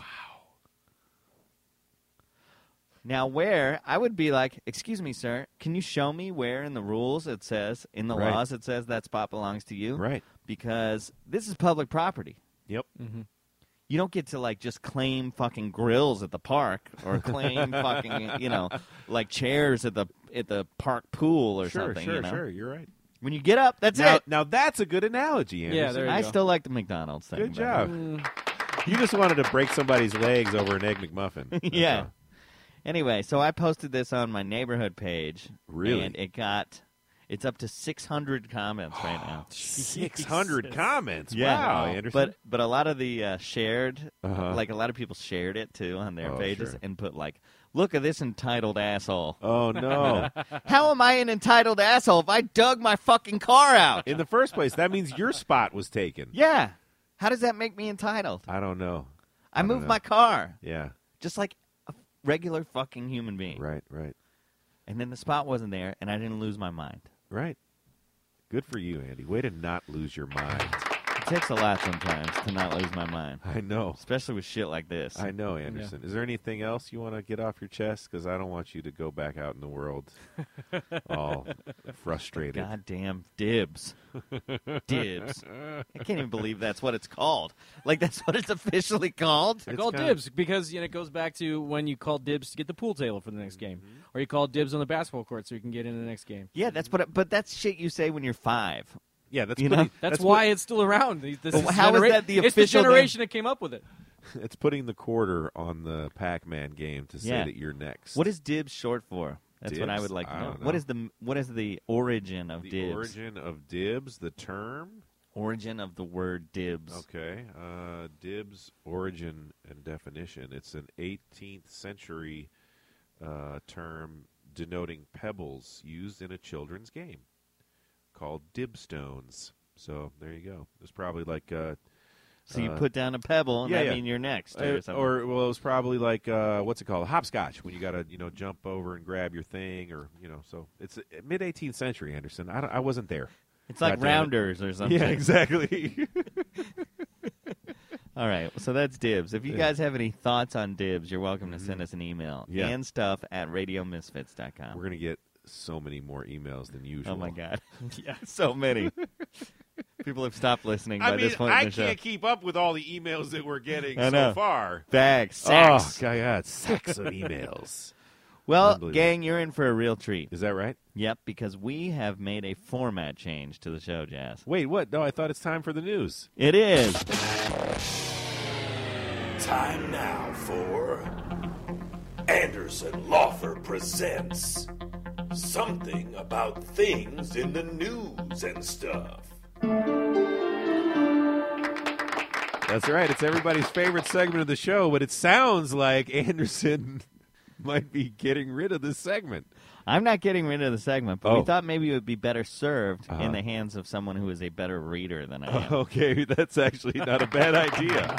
Now, where I would be like, excuse me, sir, can you show me where in the rules it says, in the Right. laws it says that spot belongs to you? Right. Because this is public property. Yep. Mm-hmm. You don't get to, like, just claim fucking grills at the park or claim fucking, like chairs at the park pool or Sure, something, sure. You're right. When you get up, that's Now, it. now that's a good analogy, Anderson. Yeah, there you I go. still like the McDonald's thing. Good better. job. You just wanted to break somebody's legs over an Egg McMuffin. That's Yeah. all. Anyway, so I posted this on my neighborhood page. Really? And it's up to 600 comments right now. 600 comments. Yeah. Wow, Anderson. But a lot of the shared, Uh-huh. like a lot of people shared it too on their Oh, pages sure. and put like, look at this entitled asshole. Oh, no. How am I an entitled asshole if I dug my fucking car out? In the first place, that means your spot was taken. Yeah. How does that make me entitled? I don't know. I don't moved know. my car Yeah. just like a regular fucking human being. Right. And then the spot wasn't there and I didn't lose my mind. Right. Good for you, Andy. Way to not lose your mind. takes a lot sometimes to not lose my mind, I know. especially with shit like this. I know, Anderson. Is there anything else you want to get off your chest? Because I don't want you to go back out in the world all frustrated. Goddamn dibs. Dibs. I can't even believe that's what it's called. Like, that's what it's officially called? I call dibs because it goes back to when you call dibs to get the pool table for the next game, or you call dibs on the basketball court so you can get into the next game. Yeah, but that's shit you say when you're 5. Yeah, that's That's why it's still around. How is that the official? It's the generation that came up with it. It's putting the quarter on the Pac-Man game to say that you're next. What is dibs short for? That's what I would like to know. What is the origin of dibs? The origin of dibs, the term? Origin of the word dibs. Okay. Dibs, origin and definition. It's an 18th century term denoting pebbles used in a children's game called dibstones. So there you go. It's probably like so you put down a pebble and that mean you're next or something. Or it was probably like what's it called? Hopscotch, when you got to jump over and grab your thing, or so it's mid 18th century, Anderson. I wasn't there. It's like rounders or something. Yeah, exactly. All right, so that's dibs. If you guys have any thoughts on dibs, you're welcome to send us an email. Yeah. andstuff@radiomisfits.com. We're gonna get so many more emails than usual. Oh my God! Yeah, so many. People have stopped listening by this point in the show. I can't keep up with all the emails that we're getting so far. Sacks. Oh, God, sacks of emails. Well, gang, you're in for a real treat. Is that right? Yep, because we have made a format change to the show, Jazz. Wait, what? No, I thought it's time for the news. It is. Time now for Anderson Laufer presents Something About Things in the News and Stuff. That's right. It's everybody's favorite segment of the show, but it sounds like Anderson might be getting rid of this segment. I'm not getting rid of the segment, but we thought maybe it would be better served in the hands of someone who is a better reader than I am. Okay, that's actually not a bad idea.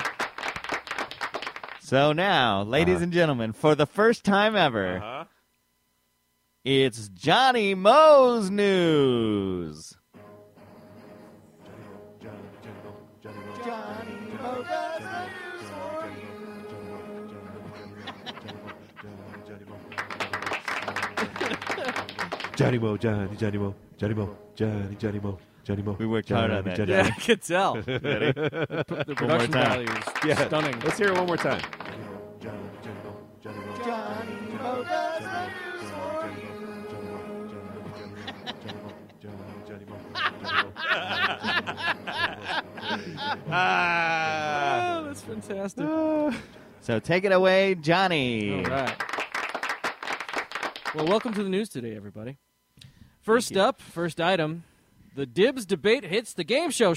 So now, ladies and gentlemen, for the first time ever, it's Johnny Mo's News. Johnny Mo, Johnny Mo, Johnny Mo, Johnny Mo, Johnny Mo. We worked hard on that. Yeah, I could tell. Ready? The production value is stunning. Let's hear it one more time. Oh, that's fantastic. So take it away, Johnny. All right. Well, welcome to the news today, everybody. First up, first item, the dibs debate hits the game show.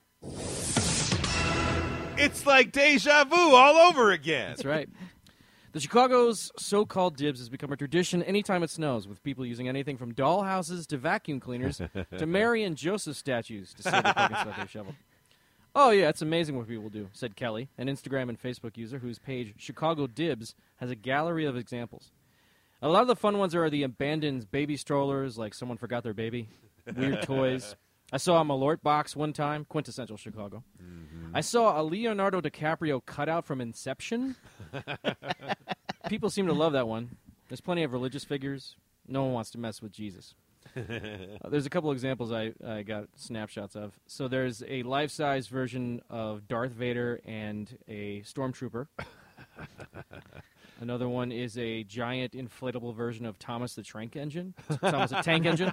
It's like deja vu all over again. That's right. The Chicago's so-called dibs has become a tradition anytime it snows, with people using anything from dollhouses to vacuum cleaners to Mary and Joseph statues to save the fucking stuff they shoveled. Oh, yeah, it's amazing what people do, said Kelly, an Instagram and Facebook user whose page, Chicago Dibs, has a gallery of examples. A lot of the fun ones are the abandoned baby strollers, like someone forgot their baby, weird toys. I saw a Malort box one time, quintessential Chicago. Mm-hmm. I saw a Leonardo DiCaprio cutout from Inception. People seem to love that one. There's plenty of religious figures. No one wants to mess with Jesus. There's a couple examples I got snapshots of. So there's a life-size version of Darth Vader and a stormtrooper. Another one is a giant inflatable version of Thomas the Tank Engine. Thomas the Tank Engine.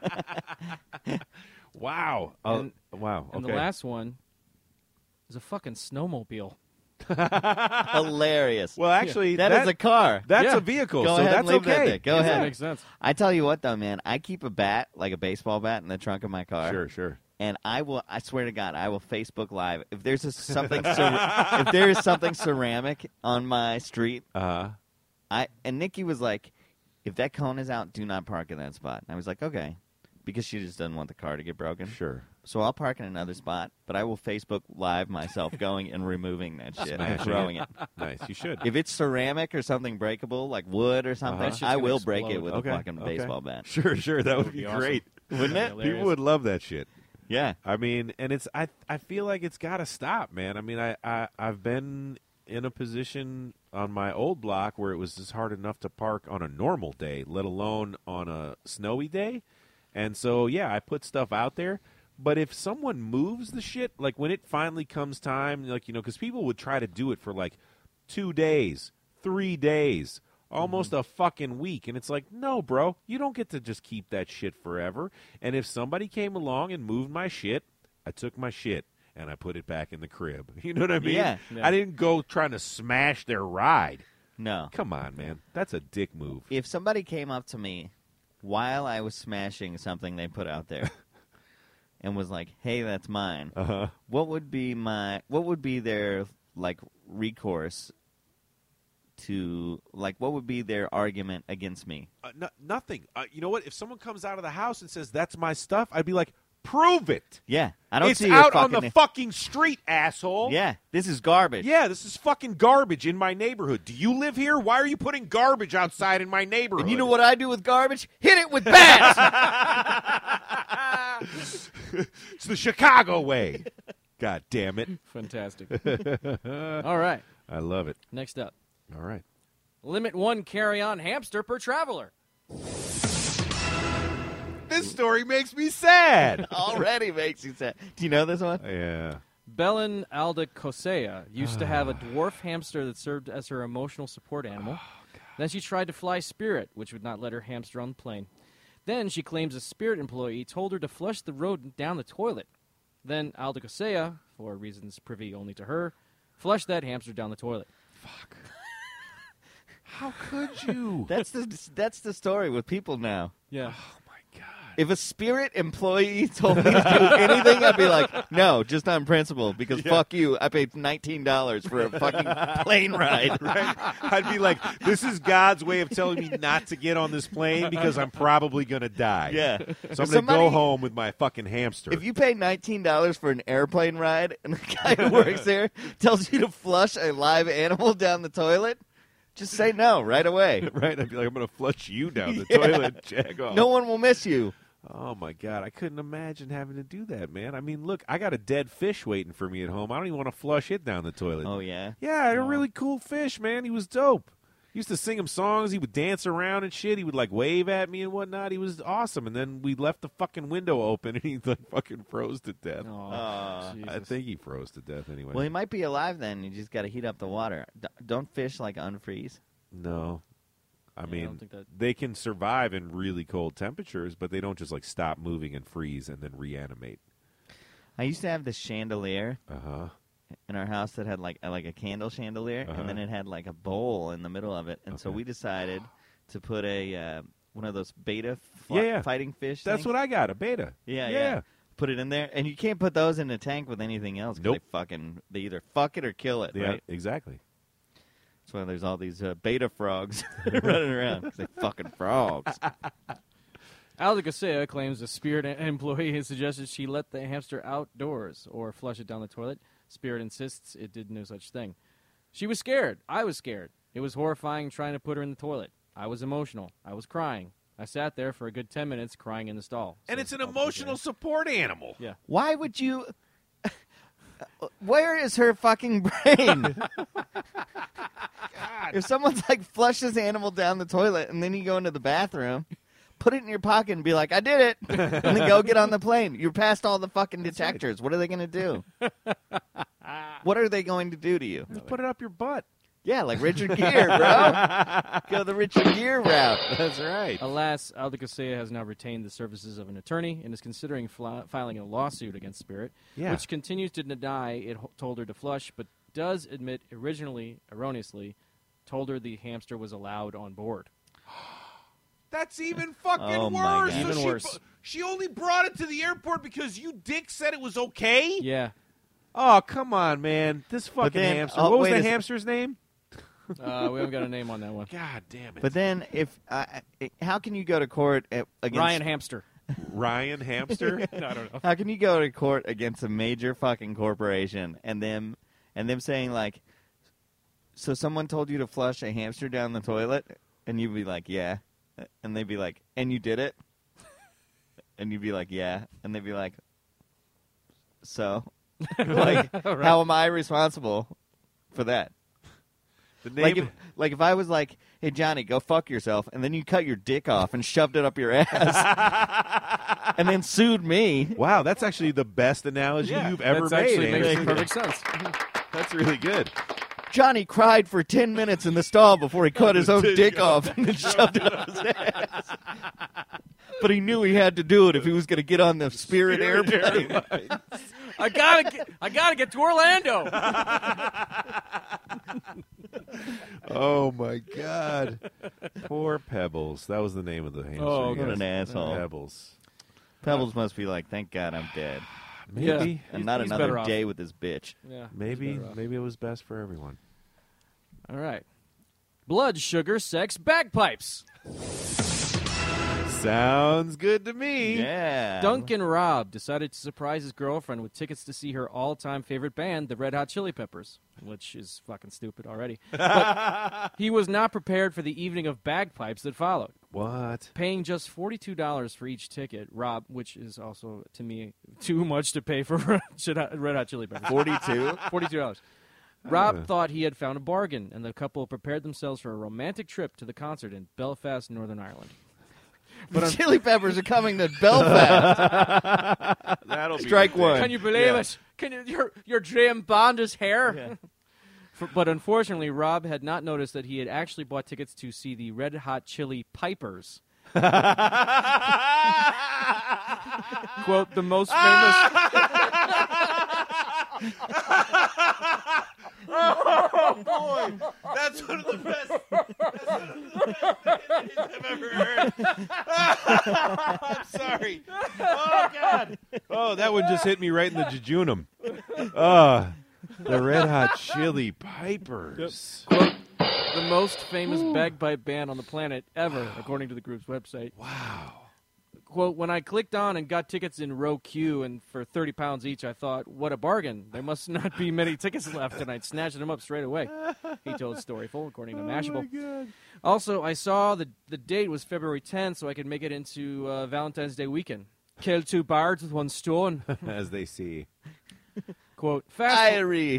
Wow. Wow. And the last one is a fucking snowmobile. Hilarious. Well, actually, that is a car. That's a vehicle, Go so ahead that's and leave okay. That there. Go ahead. That makes sense. I tell you what, though, man, I keep a bat, like a baseball bat, in the trunk of my car. Sure. And I swear to God, I will Facebook Live if there's if there is something ceramic on my street. And Nikki was like, if that cone is out, do not park in that spot. And I was like, okay, because she just doesn't want the car to get broken. Sure. So I'll park in another spot, but I will Facebook Live myself going and removing that shit and throwing it. Nice, you should. If it's ceramic or something breakable, like wood or something, I will break it with a fucking baseball bat. Sure, that would be great. Wouldn't it? People would love that shit. Yeah. I mean, and I feel like it's got to stop, man. I mean, I've been in a position on my old block where it was just hard enough to park on a normal day, let alone on a snowy day. And so, yeah, I put stuff out there. But if someone moves the shit, like when it finally comes time, like, you know, because people would try to do it for like 2 days, 3 days, almost a fucking week. And it's like, no, bro, you don't get to just keep that shit forever. And if somebody came along and moved my shit, I took my shit and I put it back in the crib. You know what I mean? Yeah. I didn't go trying to smash their ride. No. Come on, man. That's a dick move. If somebody came up to me while I was smashing something they put out there and was like, "Hey, that's mine," what would be their like recourse to, like, what would be their argument against me? Nothing. You know what? If someone comes out of the house and says, "That's my stuff," I'd be like, "Prove it." Yeah, I don't it's see out your on the fucking street, asshole. Yeah, this is garbage. Yeah, this is fucking garbage in my neighborhood. Do you live here? Why are you putting garbage outside in my neighborhood? And you know what I do with garbage? Hit it with bats. It's the Chicago way. God damn it. Fantastic. All right. I love it. Next up. All right. Limit 1 carry-on hamster per traveler. This story makes me sad. Already makes you sad. Do you know this one? Yeah. Belen Aldacosea used to have a dwarf hamster that served as her emotional support animal. Then she tried to fly Spirit, which would not let her hamster on the plane. Then she claims a Spirit employee told her to flush the rodent down the toilet. Then Aldacosea, for reasons privy only to her, flushed that hamster down the toilet. Fuck. How could you? That's the story with people now. Yeah. Oh, my God. If a Spirit employee told me to do anything, I'd be like, no, just on principle, because fuck you. I paid $19 for a fucking plane ride. Right? I'd be like, this is God's way of telling me not to get on this plane because I'm probably going to die. Yeah. So I'm going to go home with my fucking hamster. If you pay $19 for an airplane ride and the guy who works there tells you to flush a live animal down the toilet, just say no right away. Right? I'd be like, I'm going to flush you down the toilet. Jack off. No one will miss you. Oh, my God. I couldn't imagine having to do that, man. I mean, look, I got a dead fish waiting for me at home. I don't even want to flush it down the toilet. Oh, yeah? Yeah, I had a really cool fish, man. He was dope. He used to sing him songs. He would dance around and shit. He would, like, wave at me and whatnot. He was awesome. And then we left the fucking window open, and he, like, fucking froze to death. I think he froze to death anyway. Well, he might be alive then. You just got to heat up the water. Don't fish, like, unfreeze? No. I I mean, don't think that- they can survive in really cold temperatures, but they don't just, like, stop moving and freeze and then reanimate. I used to have this chandelier Uh-huh. in our house that had like a candle chandelier, and then it had like a bowl in the middle of it. And so Okay. we decided to put a one of those beta Yeah. fighting fish. That's things. what I got, a beta. Yeah. Put it in there, and you can't put those in a tank with anything else. 'Cause Nope. they either fuck it or kill it. Yeah, Right. exactly. That's why there's all these beta frogs running around. 'Cause they fucking frogs. Aldacosea claims a Spirit employee has suggested she let the hamster outdoors or flush it down the toilet. Spirit insists it did no such thing. She was scared. I was scared. It was horrifying trying to put her in the toilet. I was emotional. I was crying. I sat there for a good 10 minutes crying in the stall. And says it's an Aldacosea. emotional support animal. Yeah. Why would you? Where is her fucking brain? If someone's like flush this animal down the toilet and then you go into the bathroom, put it in your pocket and be like, I did it, and then go get on the plane. You're past all the fucking detectors. What are they going to do? What are they going to do to you? Just put it up your butt. Yeah, like Richard Gere, bro. Go the Richard Gere route. That's right. Alas, Aldacosea has now retained the services of an attorney and is considering filing a lawsuit against Spirit, Yeah. which continues to deny it told her to flush, but does admit erroneously, told her the hamster was allowed on board. That's even fucking Oh, my worse. God. Even she, worse. She only brought it to the airport because you dick said it was okay? Yeah. Oh, come on, man. This fucking then- hamster. oh, What was wait the a sec- hamster's name? We haven't got a name on that one. God damn it. But then, if how can you go to court against Ryan Hamster. Ryan Hamster? No, I don't know. How can you go to court against a major fucking corporation and them saying like, so someone told you to flush a hamster down the toilet, and you'd be like, yeah, and they'd be like, and you did it, and you'd be like, yeah, and they'd be like, So, like, how am I responsible for that? The name, If I was like, hey, Johnny, go fuck yourself, and then you cut your dick off and shoved it up your ass, and then sued me. wow, that's actually the best analogy you've ever That's made. actually makes Anderson. perfect sense. That's really good. Johnny cried for 10 minutes in the stall before he cut his own dick off and then shoved it up his ass. But he knew he had to do it if he was going to get on the Spirit airplane. I gotta get to Orlando. Oh my God, poor Pebbles. That was the name of the hamster. Oh, you what guys. an asshole. Pebbles. Pebbles must be like, thank God I'm dead. Maybe, And not he's another better off. day with this bitch. Yeah. maybe it was best for everyone. All right. Blood, sugar, sex, bagpipes. Sounds good to me. Yeah. Duncan Robb decided to surprise his girlfriend with tickets to see her all-time favorite band, the Red Hot Chili Peppers, which is fucking stupid already. But he was not prepared for the evening of bagpipes that followed. What? Paying just $42 for each ticket, Robb, which is also, to me, too much to pay for Red Hot Chili Peppers. 42? $42. Robb thought he had found a bargain, and the couple prepared themselves for a romantic trip to the concert in Belfast, Northern Ireland. The Chili Peppers are coming to Belfast. That'll Strike one. Can you believe it? Can you, your dream band is here? But unfortunately, Robb had not noticed that he had actually bought tickets to see the Red Hot Chili Pipers. Quote, the most famous... That's one of the best I've ever heard. I'm sorry. Oh, God. Oh, that one just hit me right in the jejunum. The Red Hot Chili Pipers. Quote, the most famous bagpipe band on the planet ever, according to the group's website. Wow. Quote, when I clicked on and got tickets in row Q and for £30 each, I thought, what a bargain. There must not be many tickets left, and I'd snatched them up straight away. He told Storyful, according to Mashable. God. Also, I saw the date was February 10th, so I could make it into Valentine's Day weekend. Kill two birds with one stone. As they see. Quote, Diary.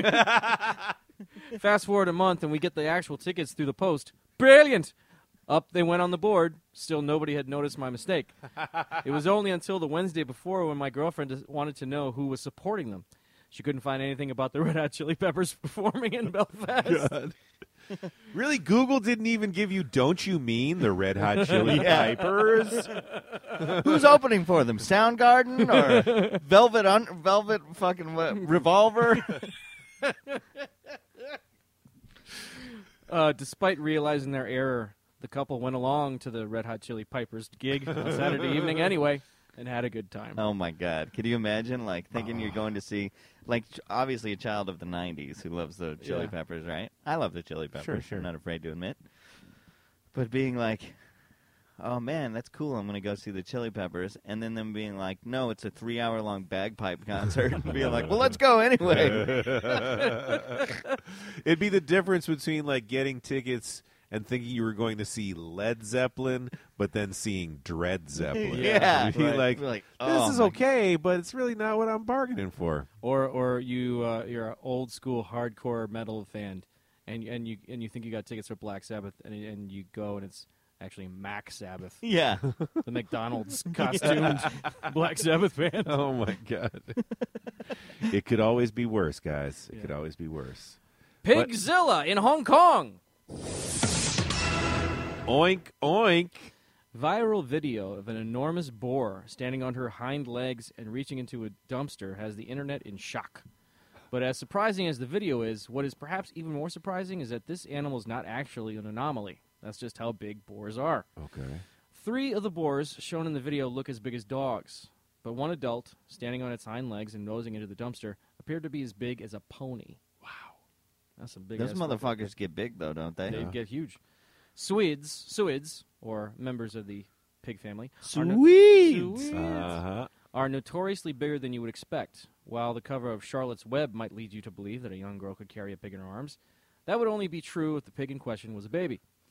fast forward a month, and we get the actual tickets through the post. Brilliant! Up they went on the board. Still nobody had noticed my mistake. It was only until the Wednesday before when my girlfriend wanted to know who was supporting them. She couldn't find anything about the Red Hot Chili Peppers performing in Belfast. God. Really, Google didn't even give you Don't You Mean the Red Hot Chili Pipers? Who's opening for them? Soundgarden or Velvet fucking Revolver? Despite realizing their error, the couple went along to the Red Hot Chili Pipers gig on Saturday evening anyway and had a good time. Oh, my God. Could you imagine, like, thinking you're going to see, like, obviously a child of the 90s who loves the Chili Peppers, right? I love the Chili Peppers. Sure. I'm not afraid to admit. But being like, oh, man, that's cool. I'm going to go see the Chili Peppers. And then them being like, no, it's a 3-hour-long bagpipe concert. And being like, well, let's go anyway. It'd be the difference between, like, getting tickets and thinking you were going to see Led Zeppelin, but then seeing Dread Zeppelin. Yeah, You'd be right. like, You're like, this oh, is my okay, but it's really not what I'm bargaining for. Or you're an old school hardcore metal fan, and you think you got tickets for Black Sabbath, and you go and it's actually Mac Sabbath, Yeah. the McDonald's costumed Black Sabbath band. Oh, my God. It could always be worse, guys. It could always be worse. Pigzilla in Hong Kong. Oink, oink. Viral video of an enormous boar standing on her hind legs and reaching into a dumpster has the internet in shock. But as surprising as the video is, what is perhaps even more surprising is that this animal is not actually an anomaly. That's just how big boars are. Okay. 3 of the boars shown in the video look as big as dogs, but one adult, standing on its hind legs and nosing into the dumpster, appeared to be as big as a pony. Wow. That's some big Those ass motherfuckers get big, though, don't they? They get huge. Suids, or members of the pig family, Swedes. are notoriously bigger than you would expect. While the cover of Charlotte's Web might lead you to believe that a young girl could carry a pig in her arms, that would only be true if the pig in question was a baby.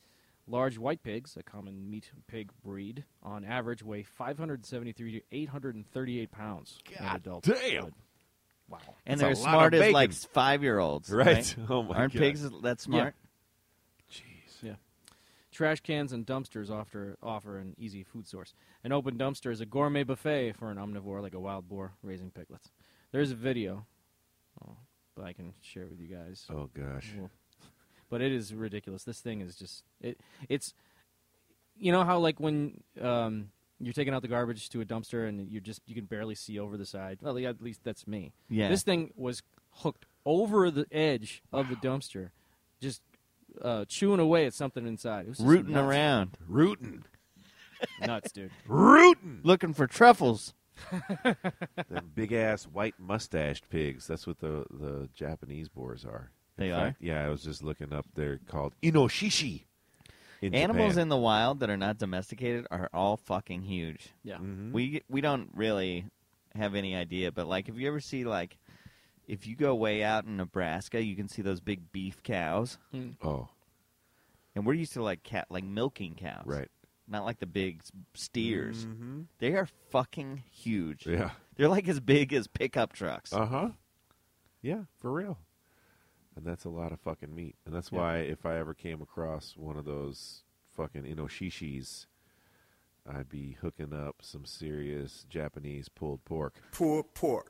Large white pigs, a common meat pig breed, on average weigh 573 to 838 pounds. God adult damn. Wow. And That's they're a lot smart of as like bacon. 5-year-olds. Right. Oh, my Aren't God. pigs that smart? Jeez. Yeah. Trash cans and dumpsters offer an easy food source. An open dumpster is a gourmet buffet for an omnivore like a wild boar raising piglets. There's a video, but I can share with you guys. Oh, gosh. Well, but it is ridiculous. This thing is just it's you know how like when you're taking out the garbage to a dumpster and you can barely see over the side. Well, yeah, at least that's me. Yeah. This thing was hooked over the edge of the dumpster, just chewing away at something inside. It was just Rooting nuts. around. Rootin'. Nuts, dude. Rootin'. Looking for truffles. Them big-ass white mustached pigs. That's what the Japanese boars are. They In are? fact, yeah, I was just looking up. They're called inoshishi. In Animals Japan. in the wild that are not domesticated are all fucking huge. Yeah. Mhm. We don't really have any idea, but like if you ever see like if you go way out in Nebraska, you can see those big beef cows, Oh, and we're used to like milking cows, right. Not like the big steers. Mhm. They are fucking huge. Yeah. They're like as big as pickup trucks. Uh-huh. Yeah, for real. And that's a lot of fucking meat. And that's why if I ever came across one of those fucking inoshishis, I'd be hooking up some serious Japanese pulled pork. Pulled pork.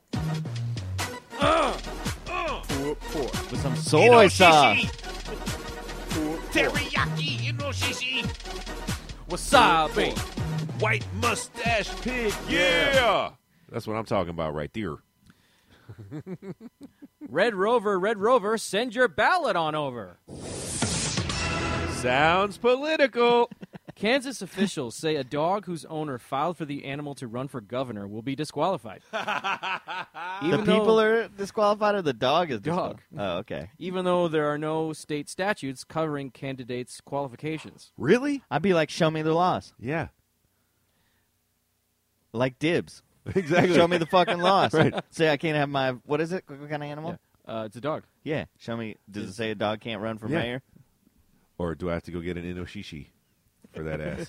Pulled pork. With some soy sauce. Pulled pork. Teriyaki inoshishi. Wasabi. White mustache pig. Yeah. That's what I'm talking about right there. Red Rover, send your ballot on over. Sounds political. Kansas officials say a dog whose owner filed for the animal to run for governor will be disqualified. The people are disqualified or the dog is Dog. disqualified? Oh, okay. Even though there are no state statutes covering candidates' qualifications. Really? I'd be like, show me the laws. Yeah. Like dibs. Exactly. Show me the fucking laws. Right. Say I can't have my, what is it? What kind of animal? It's a dog. Yeah. Show me, does it say a dog can't run for Yeah. mayor? Or do I have to go get an inoshishi for that ass?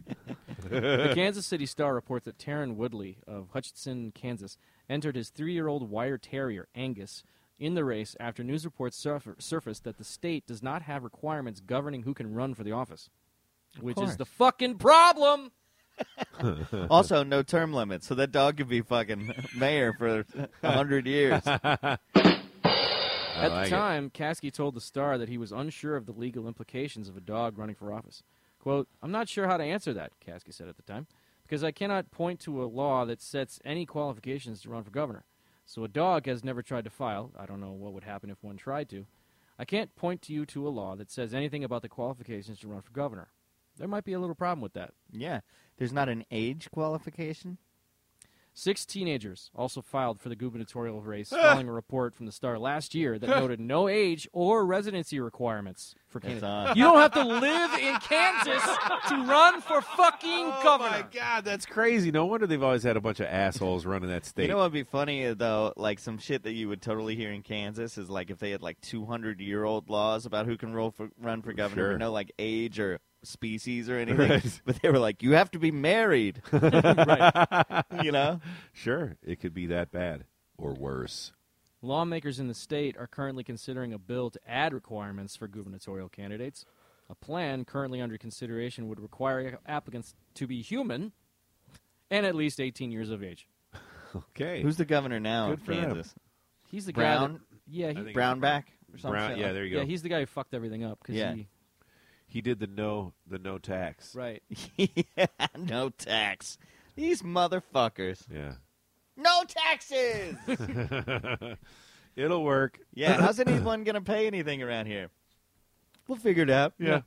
The Kansas City Star reports that Taryn Woodley of Hutchinson, Kansas, entered his 3-year-old wire terrier, Angus, in the race after news reports surfaced that the state does not have requirements governing who can run for the office. Which is course. the fucking problem! Also, no term limit, so that dog could be fucking mayor for 100 years. At like the it. time, Kasky told the Star that he was unsure of the legal implications of a dog running for office. Quote, "I'm not sure how to answer that," Kasky said at the time, "because I cannot point to a law that sets any qualifications to run for governor. So a dog has never tried to file. I don't know what would happen if one tried to. I can't point to you to a law that says anything about the qualifications to run for governor. There might be a little problem with that." Yeah. There's not an age qualification? 6 teenagers also filed for the gubernatorial race following a report from the Star last year that noted no age or residency requirements for That's candidates. on. You don't have to live in Kansas to run for fucking governor. Oh, my God, that's crazy. No wonder they've always had a bunch of assholes running that state. You know what would be funny, though? Like, some shit that you would totally hear in Kansas is, like, if they had, like, 200-year-old laws about who can run for governor, Sure. but no, like, age or species or anything. Right. But they were like, you have to be married. Right. You know? Sure, it could be that bad. Or worse. Lawmakers in the state are currently considering a bill to add requirements for gubernatorial candidates. A plan currently under consideration would require applicants to be human and at least 18 years of age. Okay. Who's the governor now Good of for them. Kansas? He's the Brown? guy that, yeah, I he, think Brownback? Or something? Brown, yeah, there you go. yeah, he's the guy who fucked everything up. 'Cause Yeah. He did the no tax. Right. Yeah, no tax. These motherfuckers. Yeah. No taxes! It'll work. Yeah, how's anyone going to pay anything around here? We'll figure it out. Yeah.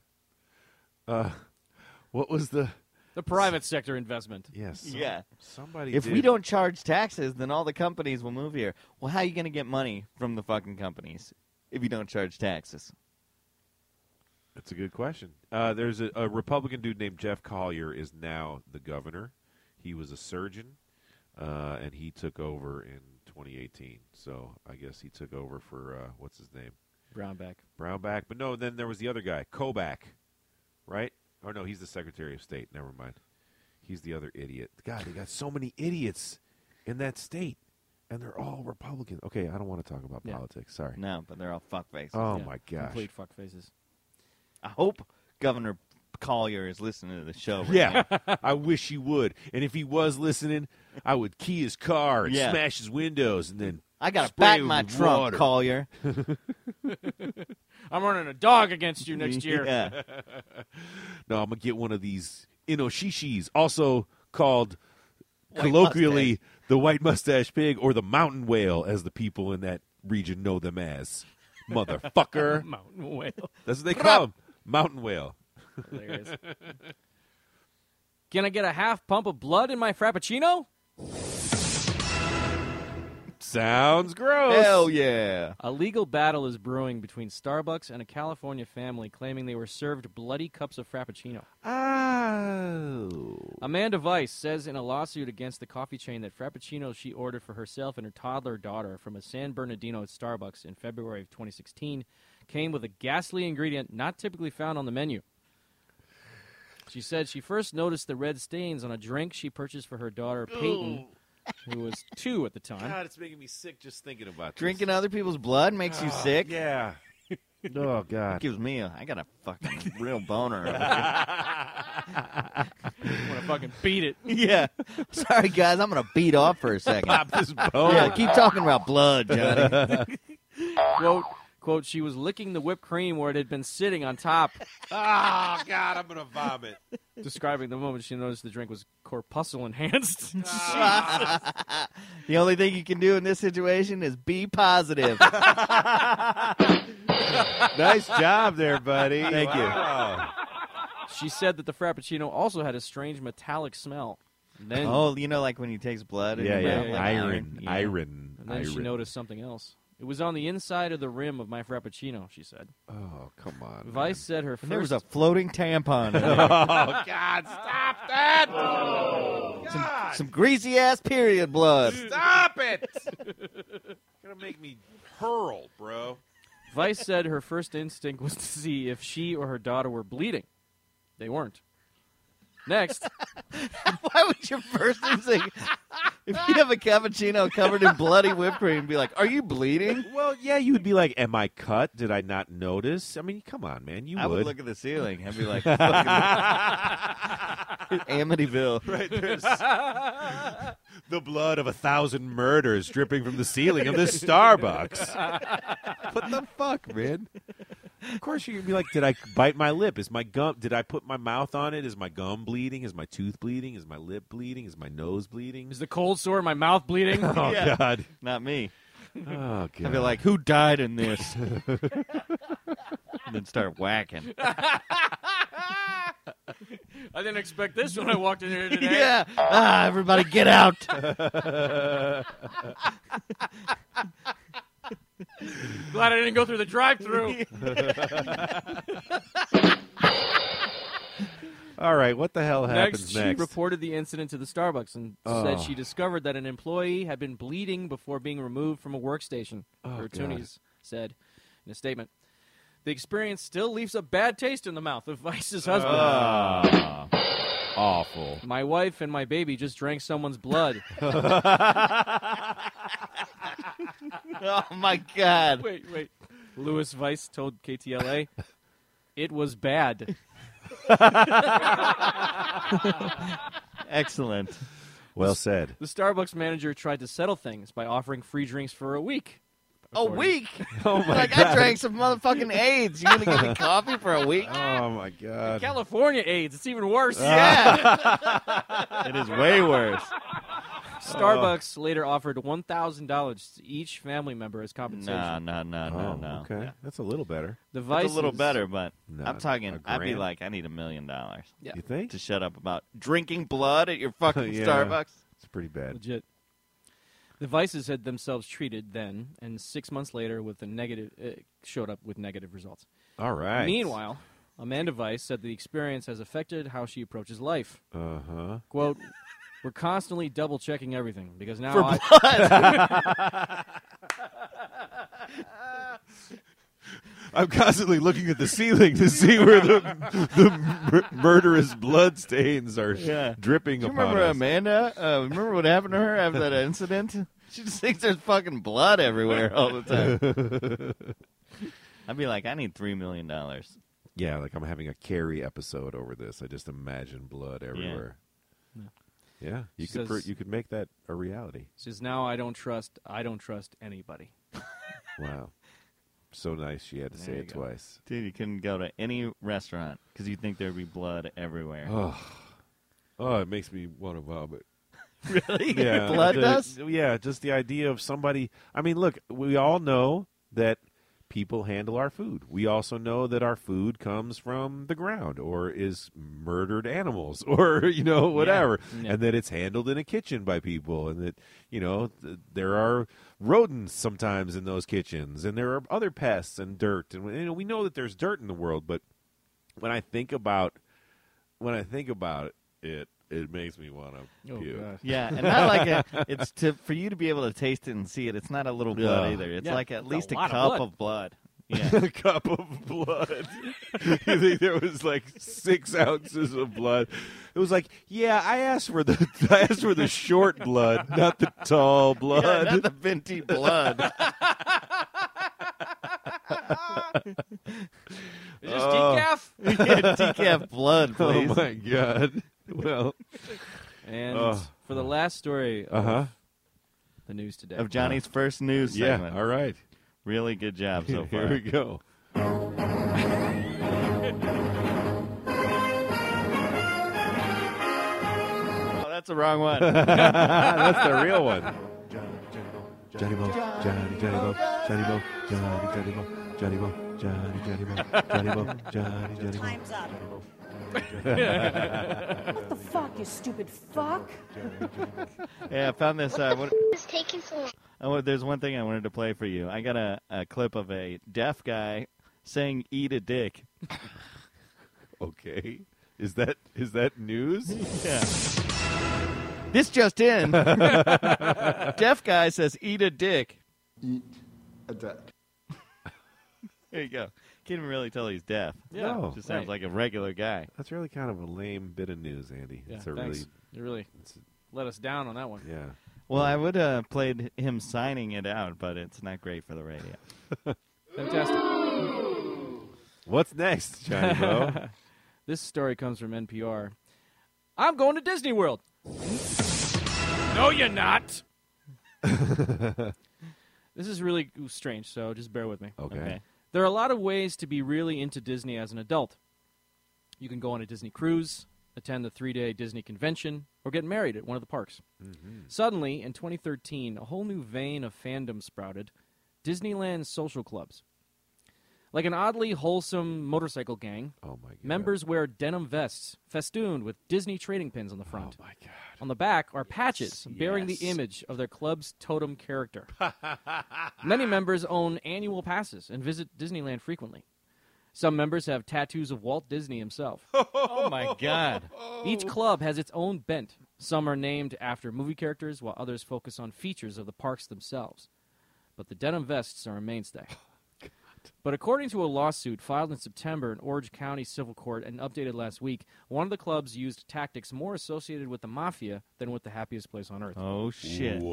What was the... The private sector investment. Yes. Yeah. Somebody If did. we don't charge taxes, then all the companies will move here. Well, how are you going to get money from the fucking companies if you don't charge taxes? That's a good question. There's a Republican dude named Jeff Collier is now the governor. He was a surgeon, and he took over in 2018. So I guess he took over for, what's his name? Brownback. Brownback. But no, then there was the other guy, Kobach. right? Or no, he's the Secretary of State. Never mind. He's the other idiot. God, they got so many idiots in that state, and they're all Republicans. Okay, I don't want to talk about politics. Sorry. No, but they're all fuckfaces. Oh, my gosh. Complete fuckfaces. I hope Governor Collier is listening to the show right Yeah, now. I wish he would. And if he was listening, I would key his car and smash his windows and then I got to spray back him my with trunk, water. Collier. I'm running a dog against you next year. Yeah. No, I'm going to get one of these Inoshishis, also called White colloquially the white mustache pig or the mountain whale, as the people in that region know them as. Motherfucker. Mountain whale. That's what they call him. Mountain whale. Hilarious. Can I get a half pump of blood in my Frappuccino? Sounds gross. Hell yeah. A legal battle is brewing between Starbucks and a California family claiming they were served bloody cups of Frappuccino. Oh. Amanda Weiss says in a lawsuit against the coffee chain that Frappuccinos she ordered for herself and her toddler daughter from a San Bernardino Starbucks in February of 2016 came with a ghastly ingredient not typically found on the menu. She said she first noticed the red stains on a drink she purchased for her daughter, Peyton, who was 2 at the time. God, it's making me sick just thinking about this. Drinking other people's blood makes you sick? Yeah. Oh, God. Gives me I got a fucking real boner. I want to fucking beat it. Yeah. Sorry, guys. I'm going to beat off for a second. Pop this bone. Yeah, keep talking about blood, Johnny. Quote, she was licking the whipped cream where it had been sitting on top, Oh, God, I'm going to vomit. describing the moment she noticed the drink was corpuscle enhanced. The only thing you can do in this situation is be positive. Nice job there, buddy. Thank you. She said that the Frappuccino also had a strange metallic smell. And then, Oh, you know, like when you takes blood in Yeah, your yeah. mouth, like Iron. Yeah. Iron. and then she Iron. noticed something else. It was on the inside of the rim of my Frappuccino, she said. Oh, come on. Vice said her And first... there was a floating tampon in there. Oh, God, stop that! Some greasy ass period blood. Stop it! Gonna make me hurl, bro. Vice said her first instinct was to see if she or her daughter were bleeding. They weren't. Next, Why would your first instinct, if you have a cappuccino covered in bloody whipped cream, be like, "Are you bleeding?" Well, yeah, you would be like, "Am I cut? Did I not notice?" I mean, come on, man. You I would would. look at the ceiling and be like, fucking Amityville. Right, there's the blood of 1,000 murders dripping from the ceiling of this Starbucks. What the fuck, man? Of course you're going to be like, did I bite my lip? Is my gum, did I put my mouth on it? Is my gum bleeding? Is my tooth bleeding? Is my lip bleeding? Is my nose bleeding? is the cold sore in my mouth bleeding? Oh, Yeah. God. Not me. Oh, God. I'd be like, "Who died in this?" And then start whacking. I didn't expect this when I walked in here today. Yeah. Everybody get out. Glad I didn't go through the drive-thru. All right, what the hell happens She next? reported the incident to the Starbucks and said she discovered that an employee had been bleeding before being removed from a workstation. Her Toonies said in a statement. The experience still leaves a bad taste in the mouth of Vice's husband. Awful. My wife and my baby just drank someone's blood. Oh my God. Wait. Louis Weiss told KTLA, it was bad. Excellent. Well said. The Starbucks manager tried to settle things by offering free drinks for a week. A week? Oh, my Like, God. I drank some motherfucking AIDS. You gonna give me coffee for a week? Oh, my God. California AIDS, it's even worse. Yeah. It is way worse. Starbucks later offered $1,000 to each family member as compensation. No. Okay, that's a little better. The It's Vice a little better, but No, I'm talking, a I'd be grand? like, I need $1 million Yeah. You think? to shut up about drinking blood at your fucking Yeah. Starbucks. It's pretty bad. Legit. The Vices had themselves treated then, and 6 months later, with a negative, showed up with negative results. All right. Meanwhile, Amanda Weiss said the experience has affected how she approaches life. Uh-huh. Quote, "We're constantly double-checking everything because now For I..." blood. I'm constantly looking at the ceiling to see where the murderous blood stains are dripping Do you upon remember us. Amanda? Remember what happened to her after that incident? She just thinks there's fucking blood everywhere all the time. I'd be like, I need $3 million. Yeah, like I'm having a Carrie episode over this. I just imagine blood everywhere. Yeah, you She could says- you could make that a reality. Says now I don't trust anybody. Wow, so nice. She had to say There you it go. twice. Dude, you couldn't go to any restaurant because you think there'd be blood everywhere. Oh, it makes me want to vomit. Really? Yeah, Blood does? Yeah, just the idea of somebody. I mean, look, we all know that people handle our food. We also know that our food comes from the ground or is murdered animals or, whatever. Yeah. And that it's handled in a kitchen by people and that, there are rodents sometimes in those kitchens and there are other pests and dirt. And we know that there's dirt in the world, but when I think about it, it makes me want to puke. God. Yeah, and not like it's for you to be able to taste it and see it. It's not a little blood Yeah. either. It's Yeah, like at it's least a a lot of cup blood. of blood. Yeah. A cup of blood. You think there was like 6 ounces of blood? It was like, yeah, I asked for the short blood, not the tall blood. Yeah, not the venti blood. Is this decaf? Yeah, decaf blood, please. Oh my god. Well, And for the last story of the news today. Of Johnny's first news yeah, segment. all right. Really good job so far. Here we go. Oh, that's the wrong one. That's the real one. Johnny Bo, Johnny Bo, Johnny Bo, Johnny Bo, Johnny Bo, Johnny Bo, Johnny Bo, Johnny Bo. Time's up. What the fuck, you stupid fuck? Yeah, I found this. It's taking so long. There's one thing I wanted to play for you. I got a clip of a deaf guy saying "eat a dick." Okay. Is that news? Yeah. This just in. Deaf guy says "eat a dick." Eat a dick. There you go. Can't even really tell he's deaf. Yeah, No. Just sounds like a regular guy. That's really kind of a lame bit of news, Andy. Yeah, It's a thanks. You really let us down on that one. yeah. Well, I would have played him signing it out, but it's not great for the radio. Fantastic. What's next, Johnny Bo? This story comes from NPR. I'm going to Disney World. No, you're not. This is really strange, so just bear with me. Okay. There are a lot of ways to be really into Disney as an adult. You can go on a Disney cruise, attend the 3-day Disney convention, or get married at one of the parks. Mm-hmm. Suddenly, in 2013, a whole new vein of fandom sprouted, Disneyland social clubs. Like an oddly wholesome motorcycle gang, Oh my god. members wear denim vests festooned with Disney trading pins on the front. Oh my god. On the back are patches bearing the image of their club's totem character. Many members own annual passes and visit Disneyland frequently. Some members have tattoos of Walt Disney himself. Oh, my God. Each club has its own bent. Some are named after movie characters, while others focus on features of the parks themselves. But the denim vests are a mainstay. But according to a lawsuit filed in September in Orange County Civil Court and updated last week, one of the clubs used tactics more associated with the mafia than with the happiest place on earth. Oh, shit.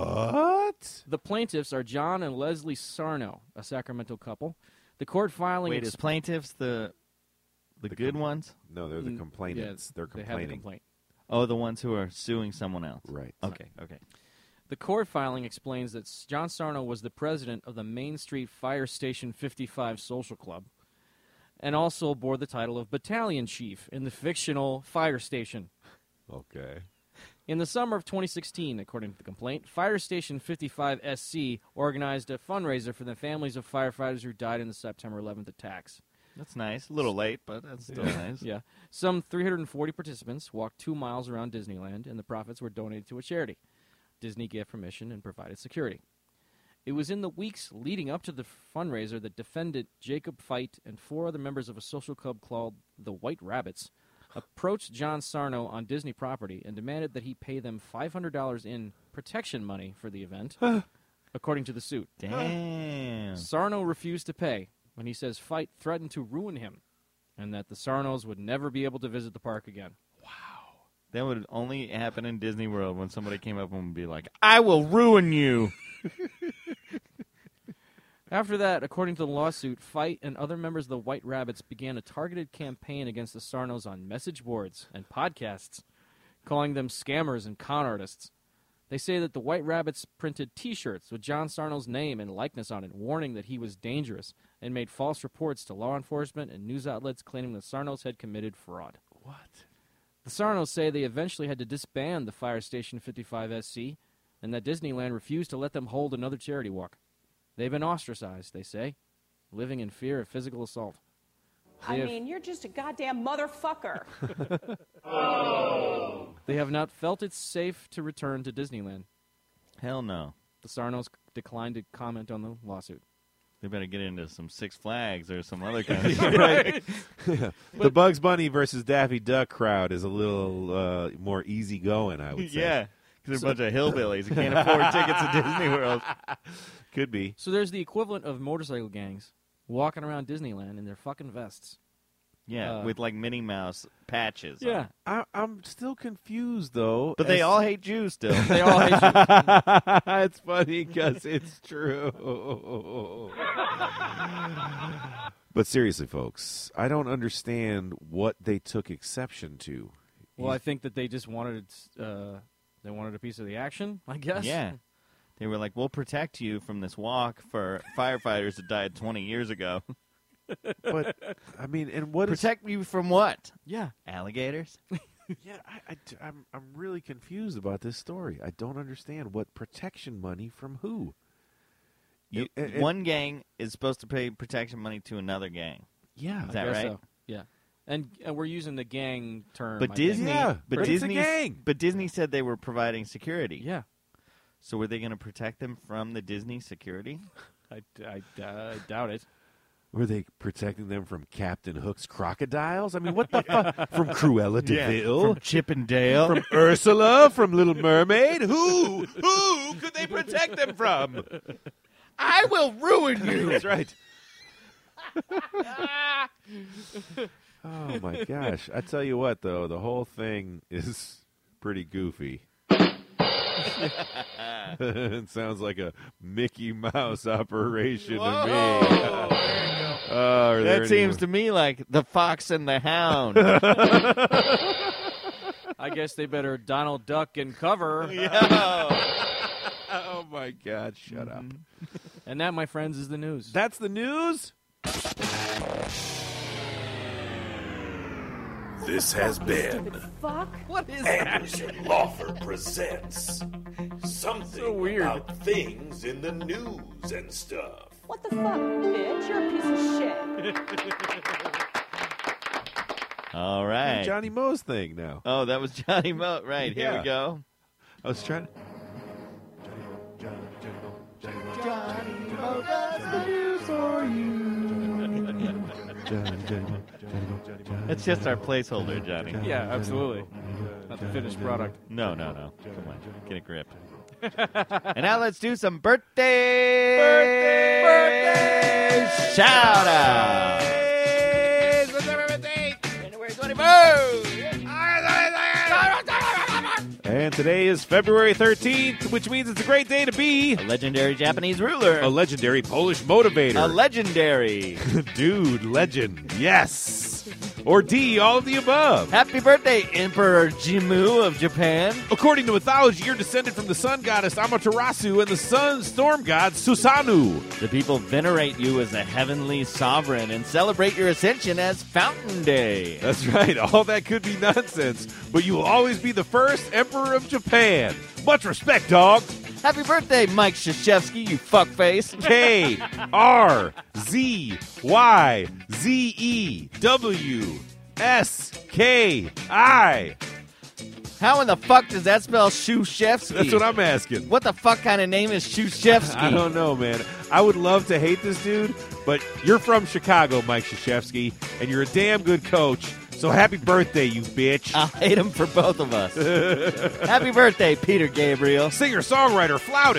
What? The plaintiffs are John and Leslie Sarno, a Sacramento couple. The court filing... Wait, is plaintiffs the good ones? No, they're the complainants. Yeah, They're they have the complaining. complaint. Oh, the ones who are suing someone else. Right. Okay. The court filing explains that John Sarno was the president of the Main Street Fire Station 55 Social Club and also bore the title of battalion chief in the fictional fire station. Okay. In the summer of 2016, according to the complaint, Fire Station 55 SC organized a fundraiser for the families of firefighters who died in the September 11th attacks. That's nice. A little late, but that's still nice. Yeah. Some 340 participants walked 2 miles around Disneyland, and the profits were donated to a charity. Disney gave permission and provided security. It was in the weeks leading up to the fundraiser that defendant Jacob Feit and 4 other members of a social club called the White Rabbits approached John Sarno on Disney property and demanded that he pay them $500 in protection money for the event, according to the suit. Damn. Sarno refused to pay, when he says Fight threatened to ruin him and that the Sarnos would never be able to visit the park again. That would only happen in Disney World when somebody came up and would be like, I will ruin you. After that, according to the lawsuit, Fight and other members of the White Rabbits began a targeted campaign against the Sarnos on message boards and podcasts, calling them scammers and con artists. They say that the White Rabbits printed T-shirts with John Sarno's name and likeness on it, warning that he was dangerous, and made false reports to law enforcement and news outlets claiming the Sarnos had committed fraud. What? The Sarnos say they eventually had to disband the Fire Station 55 SC, and that Disneyland refused to let them hold another charity walk. They've been ostracized, they say, living in fear of physical assault. You're just a goddamn motherfucker. They have not felt it safe to return to Disneyland. Hell no. The Sarnos declined to comment on the lawsuit. They better get into some Six Flags or some other kind of stuff. Right. The Bugs Bunny versus Daffy Duck crowd is a little more easygoing, I would say. Yeah, because they're a bunch of hillbillies who can't afford tickets to Disney World. Could be. So there's the equivalent of motorcycle gangs walking around Disneyland in their fucking vests. Yeah, with like Minnie Mouse patches. Yeah. I'm still confused, though. But they all hate Jews still. They all hate Jews. It's funny because it's true. But seriously, folks, I don't understand what they took exception to. Well, I think that they just wanted they wanted a piece of the action, I guess. Yeah. They were like, we'll protect you from this walk for firefighters that died 20 years ago. But, I mean, and what protect you from what? Yeah. Alligators? Yeah, I'm really confused about this story. I don't understand what protection money from who. One gang is supposed to pay protection money to another gang. Yeah. Is that right? So. Yeah. And we're using the gang term. But Disney, it's a gang. But Disney said they were providing security. Yeah. So were they going to protect them from the Disney security? I doubt it. Were they protecting them from Captain Hook's crocodiles? I mean, what the fuck? From Cruella de Vil? From Chip and Dale? From Ursula? From Little Mermaid? Who could they protect them from? I will ruin you. That's right. Oh, my gosh. I tell you what, though, the whole thing is pretty goofy. It sounds like a Mickey Mouse operation to me. That seems to me like the Fox and the Hound. I guess they better Donald Duck and cover. Oh, my God. Shut up. And that, my friends, is the news. That's the news? This has been What is Anderson Lawfer presents something about things in the news and stuff. What the fuck, bitch? You're a piece of shit. All right. Johnny Moe's thing now. Oh, that was Johnny Moe. Right, here we go. I was trying to... Johnny Moe does the news for you. It's just our placeholder, Johnny. Yeah, absolutely. Not the finished product. No. Come on. Get a grip. And now let's do some birthday shout-out. January 24th. And today is February 13th, which means it's a great day to be A legendary Japanese ruler. a legendary Polish motivator. A legendary. Dude, legend. Yes. Or D, all of the above. Happy birthday, Emperor Jimmu of Japan. According to mythology, you're descended from the sun goddess Amaterasu and the sun storm god Susanoo. The people venerate you as a heavenly sovereign and celebrate your ascension as Fountain Day. That's right. All that could be nonsense, but you will always be the first emperor of Japan. Much respect, dog. Happy birthday, Mike Krzyzewski, you fuckface. KRZYZEWSKI. How in the fuck does that spell Krzyzewski? That's what I'm asking. What the fuck kind of name is Krzyzewski? I don't know, man. I would love to hate this dude, but you're from Chicago, Mike Krzyzewski, and you're a damn good coach. So happy birthday, you bitch. I'll hate him for both of us. Happy birthday, Peter Gabriel. Singer, songwriter, flautist.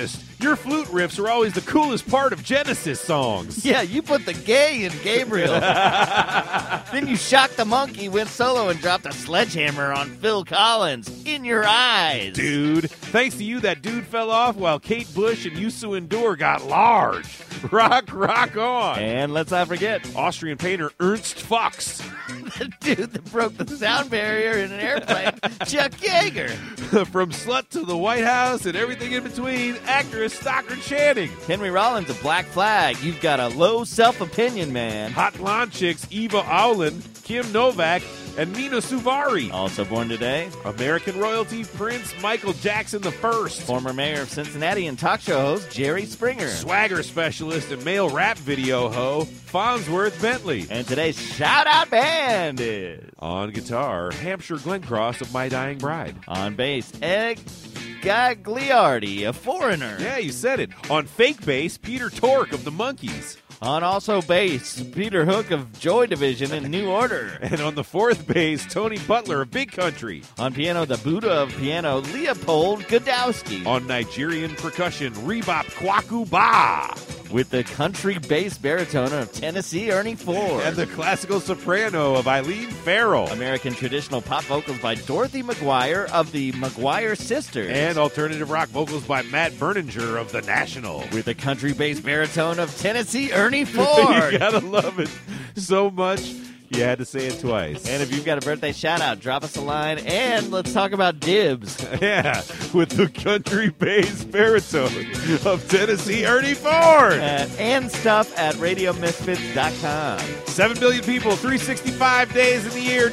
Your flute riffs are always the coolest part of Genesis songs. Yeah, you put the gay in Gabriel. Then you shocked the monkey, went solo, and dropped a sledgehammer on Phil Collins. In your eyes. Dude, thanks to you, that dude fell off while Kate Bush and Yusu Endure got large. Rock on. And let's not forget Austrian painter Ernst Fox. the dude that broke the sound barrier in an airplane, Chuck Yeager. From Slut to the White House and everything in between, actress Stockard Channing. Henry Rollins of Black Flag. You've got a low self-opinion, man. Hot blonde chicks Eva Owlin, Kim Novak, and Mina Suvari. Also born today, American royalty Prince Michael Jackson I. Former mayor of Cincinnati and talk show host Jerry Springer. Swagger specialist and male rap video ho Farnsworth Bentley. And today's shout-out band is... On guitar, Hampshire Glencross of My Dying Bride. On bass, Ed Gagliardi, a foreigner. Yeah, you said it. On fake bass, Peter Tork of the Monkees. On also bass, Peter Hook of Joy Division and New Order. And on the fourth bass, Tony Butler of Big Country. On piano, the Buddha of piano, Leopold Godowski. On Nigerian percussion, Rebop Kwaku Ba. With the country bass baritone of Tennessee, Ernie Ford. And the classical soprano of Eileen Farrell. American traditional pop vocals by Dorothy McGuire of the McGuire Sisters. And alternative rock vocals by Matt Berninger of The National. With the country bass baritone of Tennessee, Ernie Ford. You gotta love it so much. You had to say it twice. And if you've got a birthday shout-out, drop us a line, and let's talk about dibs. Yeah, with the country bass baritone of Tennessee, Ernie Ford. And stuff at RadioMisfits.com. 7 billion people, 365 days in the year,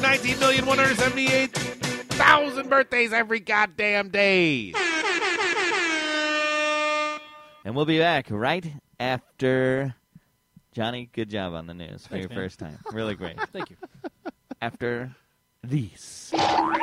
19,178,000 birthdays every goddamn day. And we'll be back right after... Johnny, good job on the news for Thanks, your man. first time. Really great. Thank you. After these.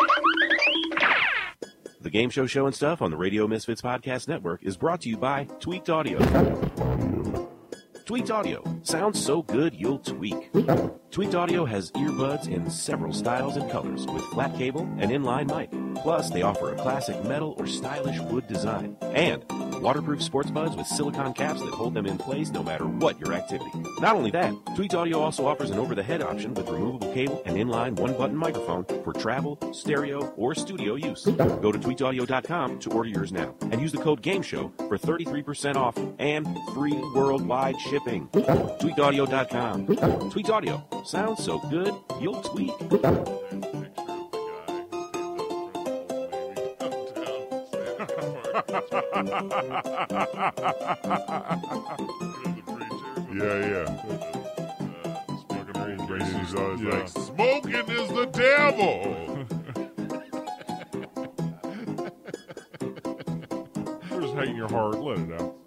The Game Show and Stuff on the Radio Misfits Podcast Network is brought to you by Tweaked Audio. Tweaked Audio. Sounds so good you'll tweak. Tweaked Audio has earbuds in several styles and colors with flat cable and inline mic. Plus, they offer a classic metal or stylish wood design. And waterproof sports buds with silicone caps that hold them in place no matter what your activity. Not only that, Tweaked Audio also offers an over-the-head option with removable cable and inline one-button microphone for travel, stereo, or studio use. Go to tweakedaudio.com to order yours now and use the code GAMESHOW for 33% off and free worldwide shipping. tweakedaudio.com. Tweaked Audio. Sounds so good, you'll tweak. Yeah. He's always like, smoking is the devil. Just hate in your heart, let it out.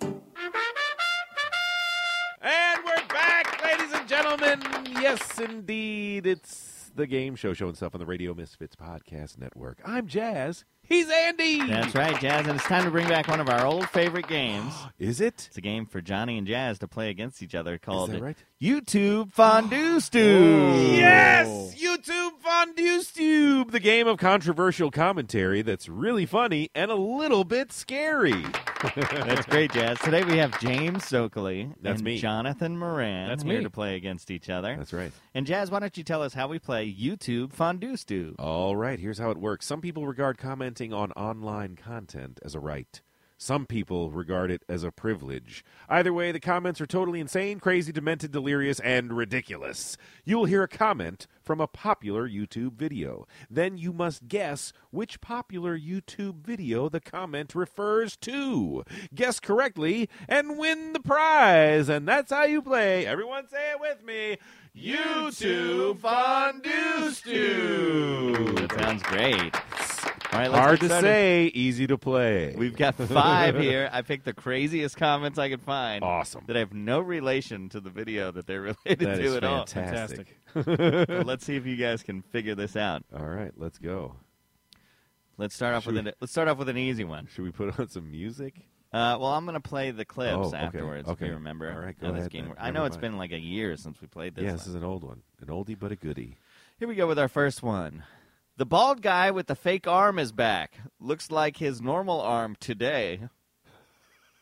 And we're back, ladies and gentlemen. Yes, indeed. It's the Game Show and Stuff on the Radio Misfits Podcast Network. I'm Jazz. He's Andy. That's right, Jazz, and it's time to bring back one of our old favorite games. Is it? It's a game for Johnny and Jazz to play against each other called right? YouTube Fondue Stew. Yes! YouTube Fondue Stew, the game of controversial commentary that's really funny and a little bit scary. That's great, Jazz. Today we have James Stokely That's and me. Jonathan Moran That's here me. to play against each other. That's right. And Jazz, why don't you tell us how we play YouTube Fondue Stew? All right, here's how it works. Some people regard commenting on online content as a right. Some people regard it as a privilege. Either way, the comments are totally insane, crazy, demented, delirious, and ridiculous. You'll hear a comment from a popular YouTube video. Then you must guess which popular YouTube video the comment refers to. Guess correctly and win the prize. And that's how you play. Everyone say it with me. YouTube Fondue Stew. That sounds great. All right, let's Hard get to started. say, easy to play. We've got 5 here. I picked the craziest comments I could find. Awesome. That have no relation to the video that they're related That to is at all. fantastic. So let's see if you guys can figure this out. All right, let's go. Let's start off with an easy one. Should we put on some music? Well, I'm going to play the clips Oh, okay, afterwards. okay. If you remember. All right, how go this ahead game then. works. I know it's been like a year since we played this. Yeah, one. this is an old one. An oldie but a goodie. Here we go with our first one. The bald guy with the fake arm is back. Looks like his normal arm today.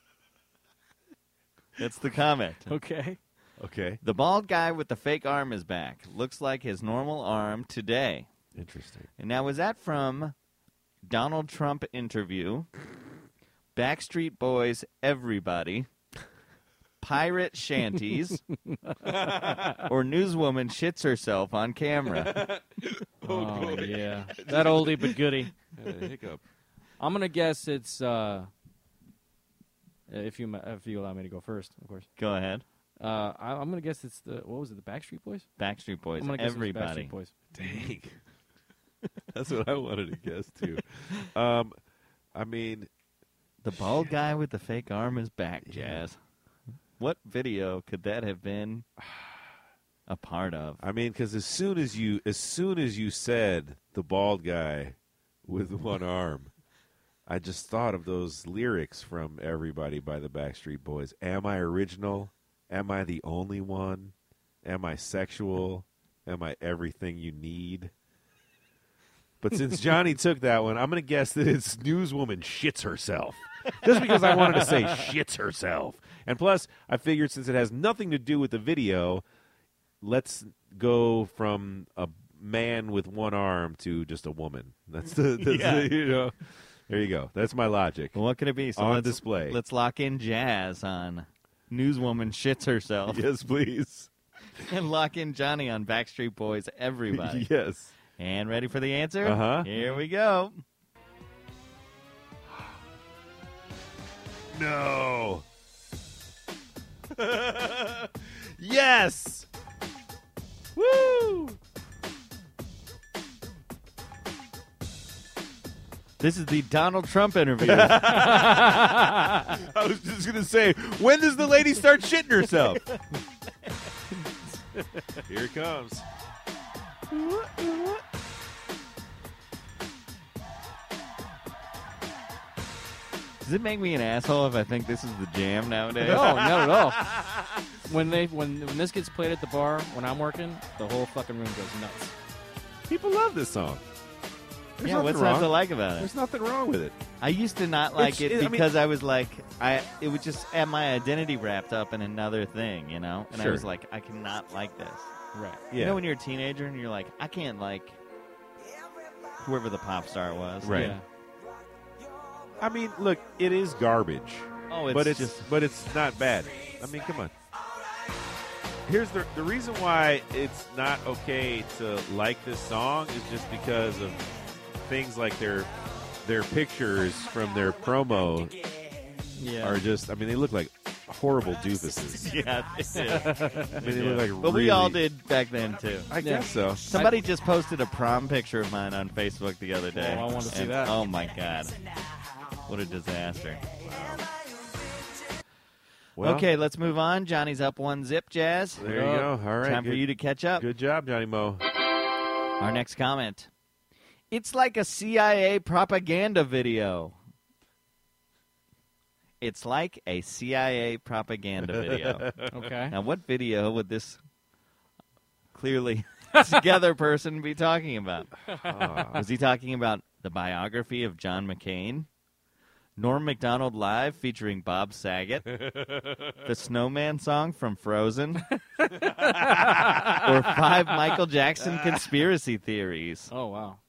That's the comment. Okay. Okay. The bald guy with the fake arm is back. Looks like his normal arm today. Interesting. And now, was that from Donald Trump interview, Backstreet Boys Everybody, Pirate Shanties, or newswoman shits herself on camera? Oh, yeah. That oldie but goodie. Hiccup. I'm going to guess it's, if you allow me to go first, of course. Go ahead. I'm going to guess it's the Backstreet Boys? Backstreet Boys, I'm gonna guess it's Everybody. Backstreet Boys. Dang. That's what I wanted to guess, too. I mean... The bald guy with the fake arm is back, Jazz. What video could that have been a part of? I mean, because as soon as you said the bald guy with one arm, I just thought of those lyrics from Everybody by the Backstreet Boys. Am I original? Am I the only one? Am I sexual? Am I everything you need? But since Johnny took that one, I'm going to guess that it's newswoman shits herself. Just because I wanted to say shits herself. And plus, I figured since it has nothing to do with the video, let's go from a man with one arm to just a woman. That's the there you go. That's my logic. Well, what could it be? So on display. Let's lock in Jazz on newswoman shits herself. Yes, please. And lock in Johnny on Backstreet Boys Everybody. Yes. And ready for the answer? Uh-huh. Here we go. No. Yes. Woo. This is the Donald Trump interview. I was just going to say, when does the lady start shitting herself? Here it comes. Does it make me an asshole if I think this is the jam nowadays? No, not at all. When this gets played at the bar when I'm working, the whole fucking room goes nuts. People love this song. There's yeah, what's not to like about it? There's nothing wrong with it. I used to not like it because I was like, it would just have my identity wrapped up in another thing, you know? And I was like, I cannot like this. Right. Yeah. You know when you're a teenager and you're like, I can't like whoever the pop star was. Right. Yeah. I mean, look, it is garbage. Oh, but it's not bad. I mean, come on. Here's the reason why it's not okay to like this song is just because of things like their pictures from their promo are just, I mean, they look like horrible doofuses. Yeah, they do. I mean, they look like But we all did back then, too. I guess so. Somebody just posted a prom picture of mine on Facebook the other day. Oh, I want to see that. Oh, my God. What a disaster. Well, okay, let's move on. Johnny's up 1-0, Jazz. There you go. All right. Time for you to catch up. Good job, Johnny Mo. Our next comment. It's like a CIA propaganda video. It's like a CIA propaganda video. Okay. Now, what video would this clearly together person be talking about? Was he talking about the biography of John McCain? Norm Macdonald Live featuring Bob Saget? The Snowman song from Frozen? Or 5 Michael Jackson conspiracy theories? Oh, wow.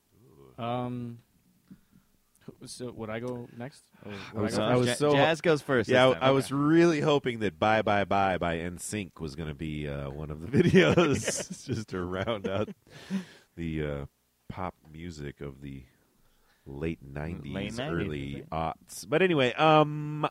So would I go next? Jazz goes first. Yeah, this time. I was really hoping that "Bye Bye Bye" by NSYNC was going to be one of the videos, just to round out the pop music of the late 90s, early aughts. But anyway, wow,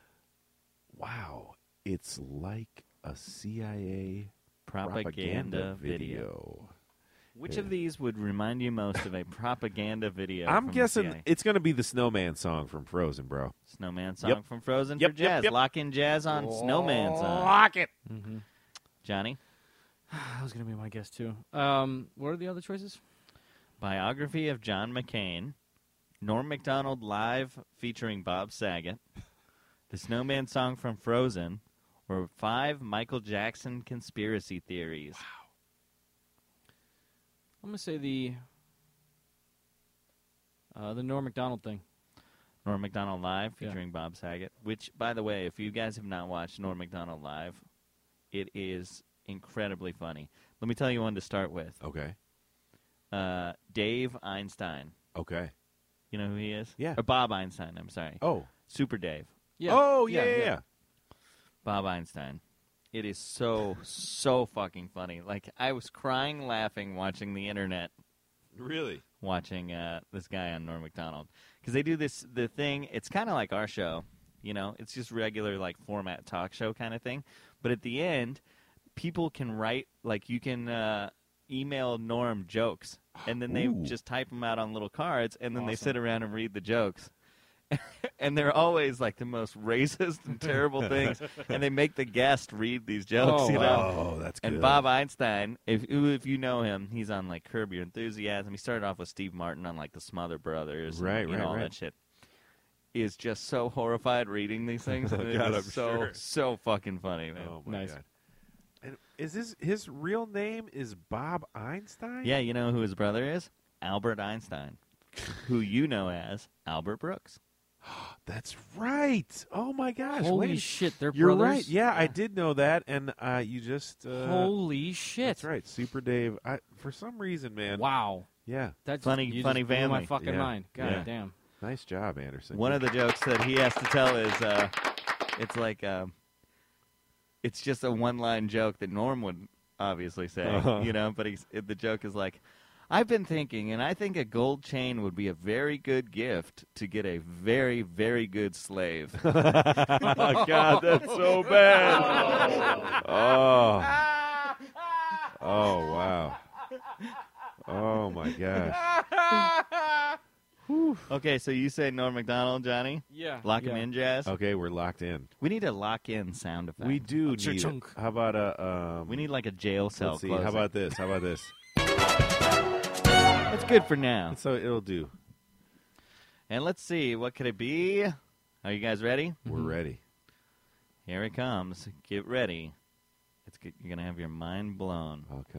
it's like a CIA propaganda video. Which of these would remind you most of a propaganda video? I'm from guessing CIA? it's going to be the Snowman song from Frozen, bro. Snowman song Yep. from Frozen Yep, for Jazz. yep. Lock in Jazz on Snowman song. Lock it. Mm-hmm. Johnny? That was going to be my guess, too. What are the other choices? Biography of John McCain. Norm Macdonald Live featuring Bob Saget. The Snowman song from Frozen. Or 5 Michael Jackson conspiracy theories. Wow. I'm going to say the Norm Macdonald thing. Norm Macdonald Live featuring Bob Saget, which, by the way, if you guys have not watched Norm Macdonald Live, it is incredibly funny. Let me tell you one to start with. Okay. Dave Einstein. Okay. You know who he is? Yeah. Or Bob Einstein, I'm sorry. Oh. Super Dave. Yeah. Oh, yeah. Bob Einstein. It is so, so fucking funny. Like, I was crying laughing watching the internet. Really? Watching this guy on Norm Macdonald. Because they do the thing, it's kind of like our show, you know? It's just regular, like, format talk show kind of thing. But at the end, people can write, like, you can email Norm jokes. And then they just type them out on little cards, and then they sit around and read the jokes. And they're always, like, the most racist and terrible things. And they make the guest read these jokes, you know? Oh, that's good. And Bob Einstein, if you know him, he's on, like, Curb Your Enthusiasm. He started off with Steve Martin on, like, the Smother Brothers. And, all that shit. Is just so horrified reading these things. And God, it is so fucking funny, man. Oh, my God. And is his real name is Bob Einstein? Yeah, you know who his brother is? Albert Einstein, who you know as Albert Brooks. That's right. Oh, my gosh. Holy shit, they're You're brothers? right. Yeah, I did know that, and you just... Holy shit. That's right. Super Dave. For some reason, man. Wow. Yeah. That's funny blew family. my fucking mind. God damn. Nice job, Anderson. One of the jokes that he has to tell is, it's like, it's just a one-line joke that Norm would obviously say, you know, but the joke is like, I've been thinking, and I think a gold chain would be a very good gift to get a very, very good slave. Oh, God, that's so bad. Oh, wow. Oh, my gosh. Okay, so you say Norm Macdonald, Johnny? Yeah. Lock him in, Jazz? Okay, we're locked in. We need a lock-in sound effect. We do need it. How about a... we need like a jail cell let's see. closing. How about this? That's good for now. So it'll do. And let's see, what could it be? Are you guys ready? We're ready. Here it comes. Get ready. You're going to have your mind blown. Okay.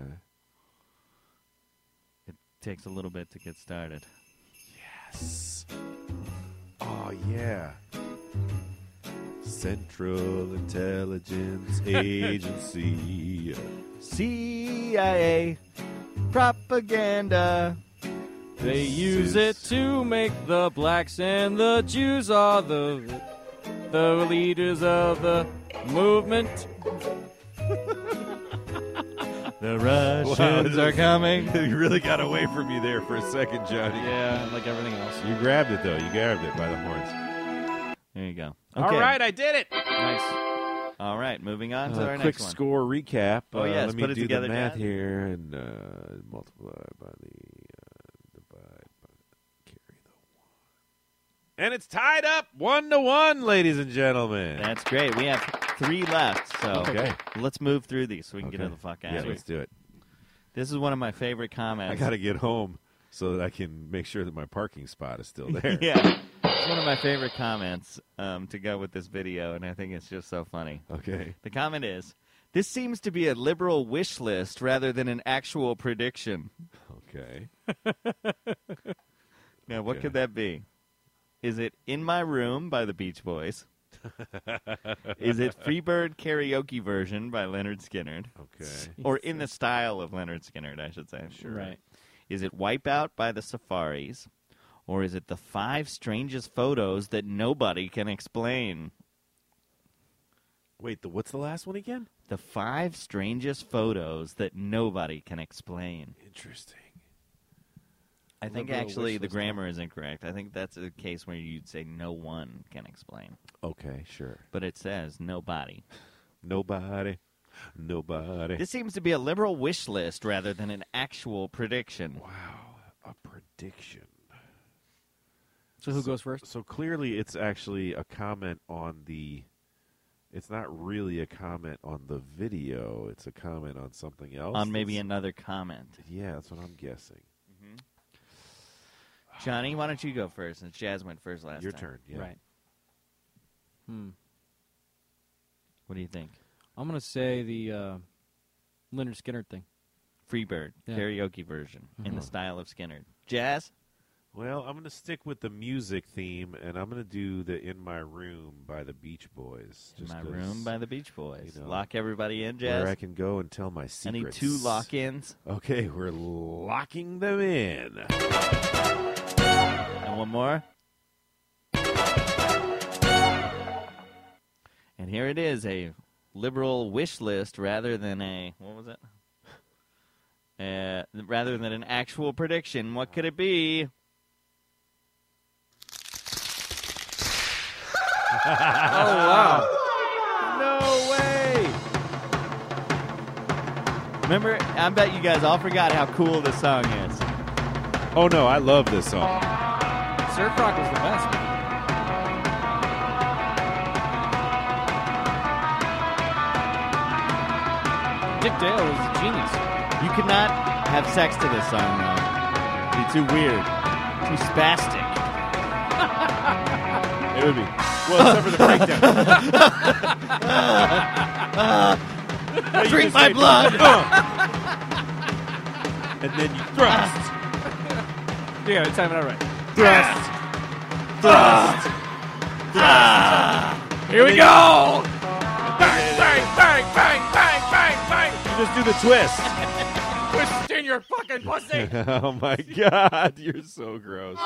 It takes a little bit to get started. Yes. Oh, yeah. Central Intelligence Agency. CIA propaganda. They use it to make the blacks and the Jews are the leaders of the movement. The Russians are coming. You really got away from me there for a second, Johnny. Yeah, like everything else. You grabbed it, though. You grabbed it by the horns. There you go. Okay. All right, I did it. Nice. All right, moving on to our quick next one. score recap. Oh, yes, let me put it do together, the math Dad. here and multiply by the divide by carry the 1. And it's tied up 1-1, ladies and gentlemen. That's great. We have 3 left, so Okay. let's move through these so we can get Okay. to the fuck out Yeah, of here. let's do it. This is one of my favorite comments. I got to get home so that I can make sure that my parking spot is still there. Yeah. It's one of my favorite comments to go with this video, and I think it's just so funny. Okay. The comment is, this seems to be a liberal wish list rather than an actual prediction. Okay. Now, what could that be? Is it In My Room by the Beach Boys? Is it Freebird Karaoke Version by Leonard Skinner? Okay. Or in the style of Leonard Skinner, I should say. Sure. Right. Is it Wipeout by the Safaris? Or is it the 5 strangest photos that nobody can explain? Wait, what's the last one again? The 5 strangest photos that nobody can explain. Interesting. I think Liberal actually wish the list, grammar is incorrect. I think that's a case where you'd say no one can explain. Okay, sure. But it says nobody. Nobody. This seems to be a liberal wish list rather than an actual prediction. Wow, a prediction. So who goes first? So clearly it's actually a comment on the... It's not really a comment on the video. It's a comment on something else. On maybe another comment. Yeah, that's what I'm guessing. Johnny, why don't you go first since Jazz went first last Your time? turn, yeah. Right. What do you think? I'm going to say the Leonard Skinner thing. Freebird, Yeah. karaoke version, in the style of Skinner. Jazz? Well, I'm going to stick with the music theme, and I'm going to do the In My Room by the Beach Boys. In My Room by the Beach Boys. You know, Lock everybody in, Jazz? Where I can go and tell my secrets. Any 2 lock-ins? Okay, we're locking them in. And one more. And here it is, a liberal wish list rather than a, what was it? Rather than an actual prediction. What could it be? Oh, wow. No way! Remember, I bet you guys all forgot how cool this song is. Oh, no, I love this song. Surf Rock was the best. Dick Dale was a genius. You could not have sex to this song, though. It'd be too weird. Too spastic. It would be. Well, except for the breakdown. Drink my blood! And then you thrust. You gotta time it out right. Thrust. Thrust. Here we go! Bang, bang, bang, bang, bang, bang, bang! You just do the twist. Twist in your fucking pussy! Oh, my God. You're so gross.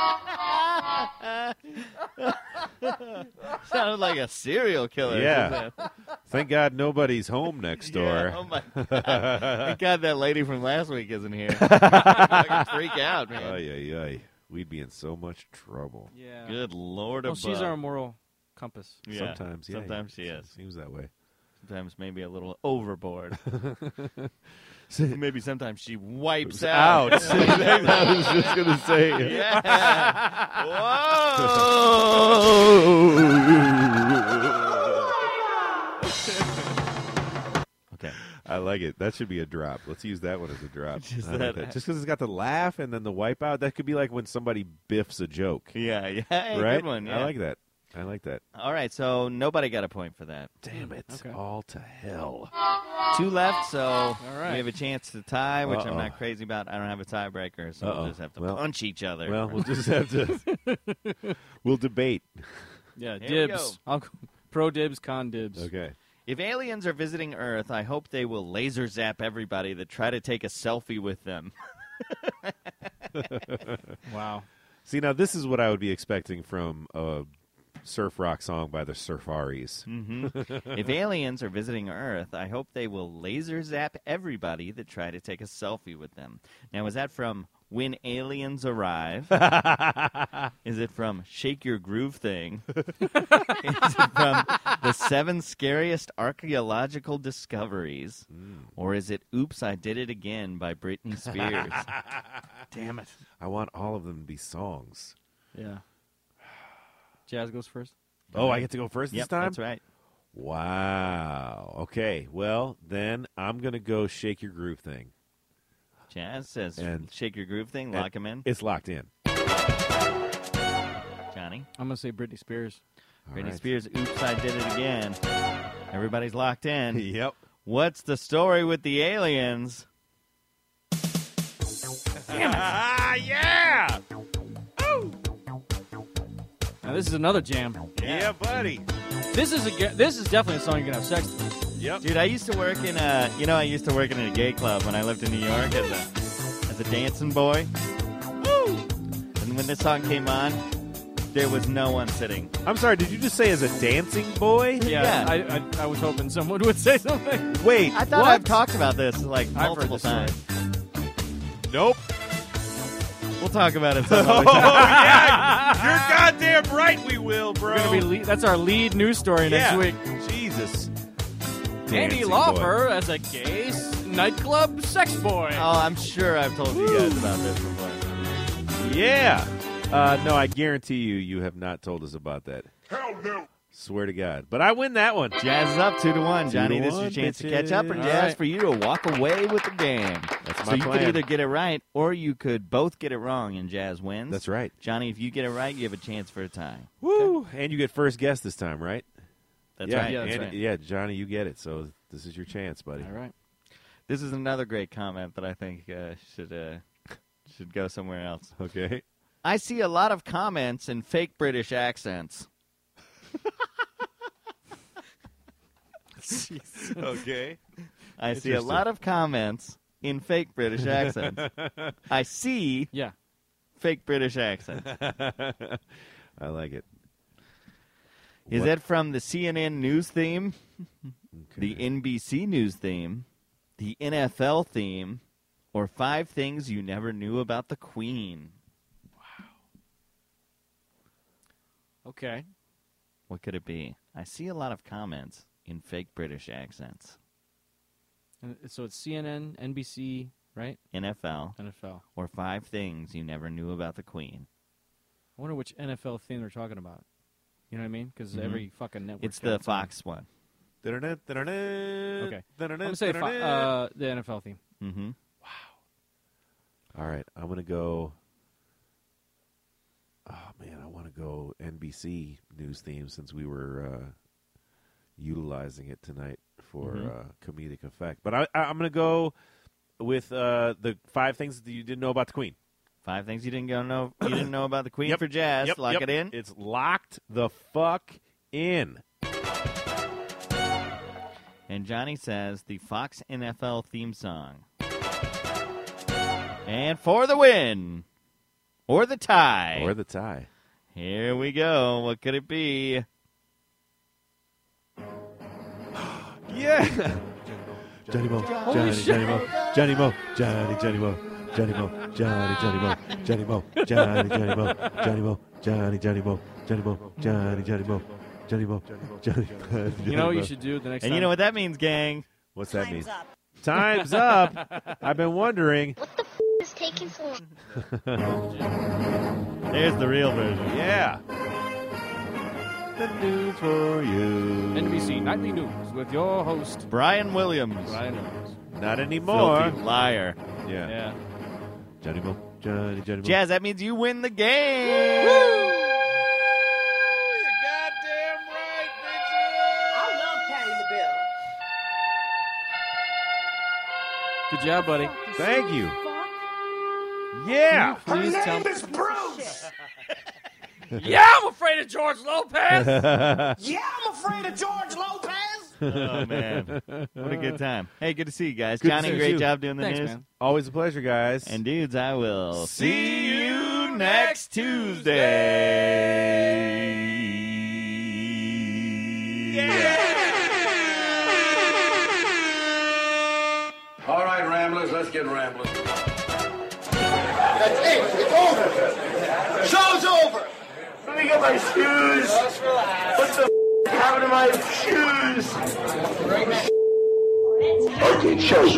Sounded like a serial killer. Yeah. Thank God nobody's home next door. Yeah, oh my God. Thank God that lady from last week isn't here. I can freak out, man. Ay, ay, ay. We'd be in so much trouble. Yeah. Good Lord Well, above. she's our moral compass. Yeah, Sometimes, yeah. Sometimes she is. Seems that way. Sometimes maybe a little overboard. Maybe sometimes she wipes out. out. I was just going to say. Yeah. Whoa. Okay. I like it. That should be a drop. Let's use that one as a drop. Just I like that. that. Just because it's got the laugh and then the wipeout, that could be like when somebody biffs a joke. Yeah, yeah. Hey, Right? Good one. Yeah. I like that. I like that. All right, so nobody got a point for that. Damn it. Okay. All to hell. 2 left, so right. we have a chance to tie, which I'm Uh-oh. not crazy about. I don't have a tiebreaker, so we'll Uh-oh. just have to Well- punch each other. Well, we'll just have to. We'll debate. Yeah, Here we dibs. I'll go. Pro dibs, con dibs. Okay. If aliens are visiting Earth, I hope they will laser zap everybody that try to take a selfie with them. Wow. See, now this is what I would be expecting from a surf rock song by the Surfaris. If aliens are visiting Earth, I hope they will laser zap everybody that try to take a selfie with them. Now, is that from When Aliens Arrive? Is it from Shake Your Groove Thing? Is it from The 7 Scariest Archaeological Discoveries? Or is it Oops, I Did It Again by Britney Spears? Damn it. I want all of them to be songs. Yeah. Jazz goes first. Oh, I get to go first Yep, this time? that's right. Wow. Okay. Well, then I'm going to go Shake Your Groove Thing. Jazz says And- Shake Your Groove Thing, lock him in. It's locked in. Johnny? I'm going to say Britney Spears. All Britney right. Spears, Oops, I Did It Again. Everybody's locked in. Yep. What's the story with the aliens? Yeah! Now, this is another jam. Yeah, buddy. This is definitely a song you're going to have sex with. Yep. Dude, I used to work in I used to work in a gay club when I lived in New York as a dancing boy. Woo! And when this song came on, there was no one sitting. I'm sorry, did you just say as a dancing boy? Yeah, Yeah. I was hoping someone would say something. Wait, I thought what? I've talked about this like I've heard multiple this story. times. Nope. We'll talk about it some Oh, other time. yeah. You're goddamn right we will, bro. We're gonna be that's our lead news story next Yeah. week. Jesus. Andy Dancing Laufer as a gay nightclub sex boy. Oh, I'm sure I've told you guys about this before. boy. Yeah. No, I guarantee you have not told us about that. Hell no. Swear to God. But I win that one. Jazz is up 2-1. Johnny, 2-1, this is your chance to catch up, and bitches. Jazz All right. for you to walk away with the game. That's So my you plan. could either get it right, or you could both get it wrong, and Jazz wins. That's right. Johnny, if you get it right, you have a chance for a tie. Woo! And you get first guess this time, right? That's yeah. right. Yeah, that's And- right. yeah, Johnny, you get it. So this is your chance, buddy. All right. This is another great comment that I think should go somewhere else. Okay. I see a lot of comments in fake British accents. Okay. I see a lot of comments in fake British accents. I see fake British accents. I like it. Is that from the CNN news theme, the NBC news theme, the NFL theme, or 5 things you never knew about the Queen? Wow. Okay. What could it be? I see a lot of comments in fake British accents. So it's CNN, NBC, right? NFL. Or 5 things you never knew about the Queen. I wonder which NFL thing they're talking about. You know what I mean? Because every fucking network. It's the Fox one. Okay. I'm going to say the NFL theme. Mm-hmm. Wow. All right. I'm going to go. Oh, man. I want to go NBC news theme since we were utilizing it tonight for comedic effect. But I'm going to go with the 5 things that you didn't know about the Queen. 5 things you didn't know about the Queen for Jazz. Lock it in. It's locked the fuck in. And Johnny says the Fox NFL theme song. And for the win. Or the tie. Here we go. What could it be? Yeah. Johnny Mo. Johnny Mo. Johnny Mo. Johnny Mo. Johnny Mo, Johnny Mo, Johnny Mo, Johnny Mo, Johnny Mo, Johnny Mo, Johnny Mo, Johnny Mo, Johnny Mo, Johnny. You know what you should do the next time? And you know what that means, gang? What's that mean? Time's up. I've been wondering. What the is taking so long? There's the real version. Yeah. The news for you. NBC Nightly News with your host, Brian Williams. Not anymore. Filthy liar. Yeah. Johnny Mo. Johnny Mo. Jazz, that means you win the game. Woo! You're goddamn right, bitches. I love paying the bill. Good job, buddy. Thank you. Yeah. Her name is Bruce. Yeah, I'm afraid of George Lopez. Yeah, I'm afraid of George Lopez. Oh, man. What a good time. Hey, good to see you guys. Good Johnny, great job doing the Thanks, news. man. Always a pleasure, guys. And, dudes, I will see you next Tuesday. Yeah. All right, Ramblers, let's get rambling. That's it. It's over. Show's over. Let me get my shoes. What the happened to my shoes? Okay, show's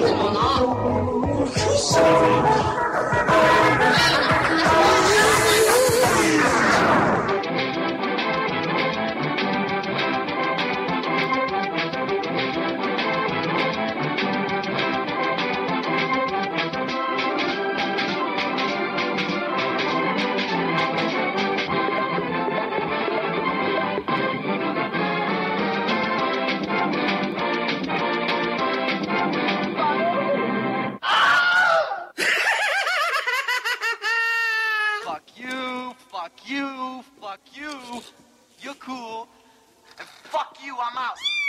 Fuck you. You're cool. And fuck you, I'm out.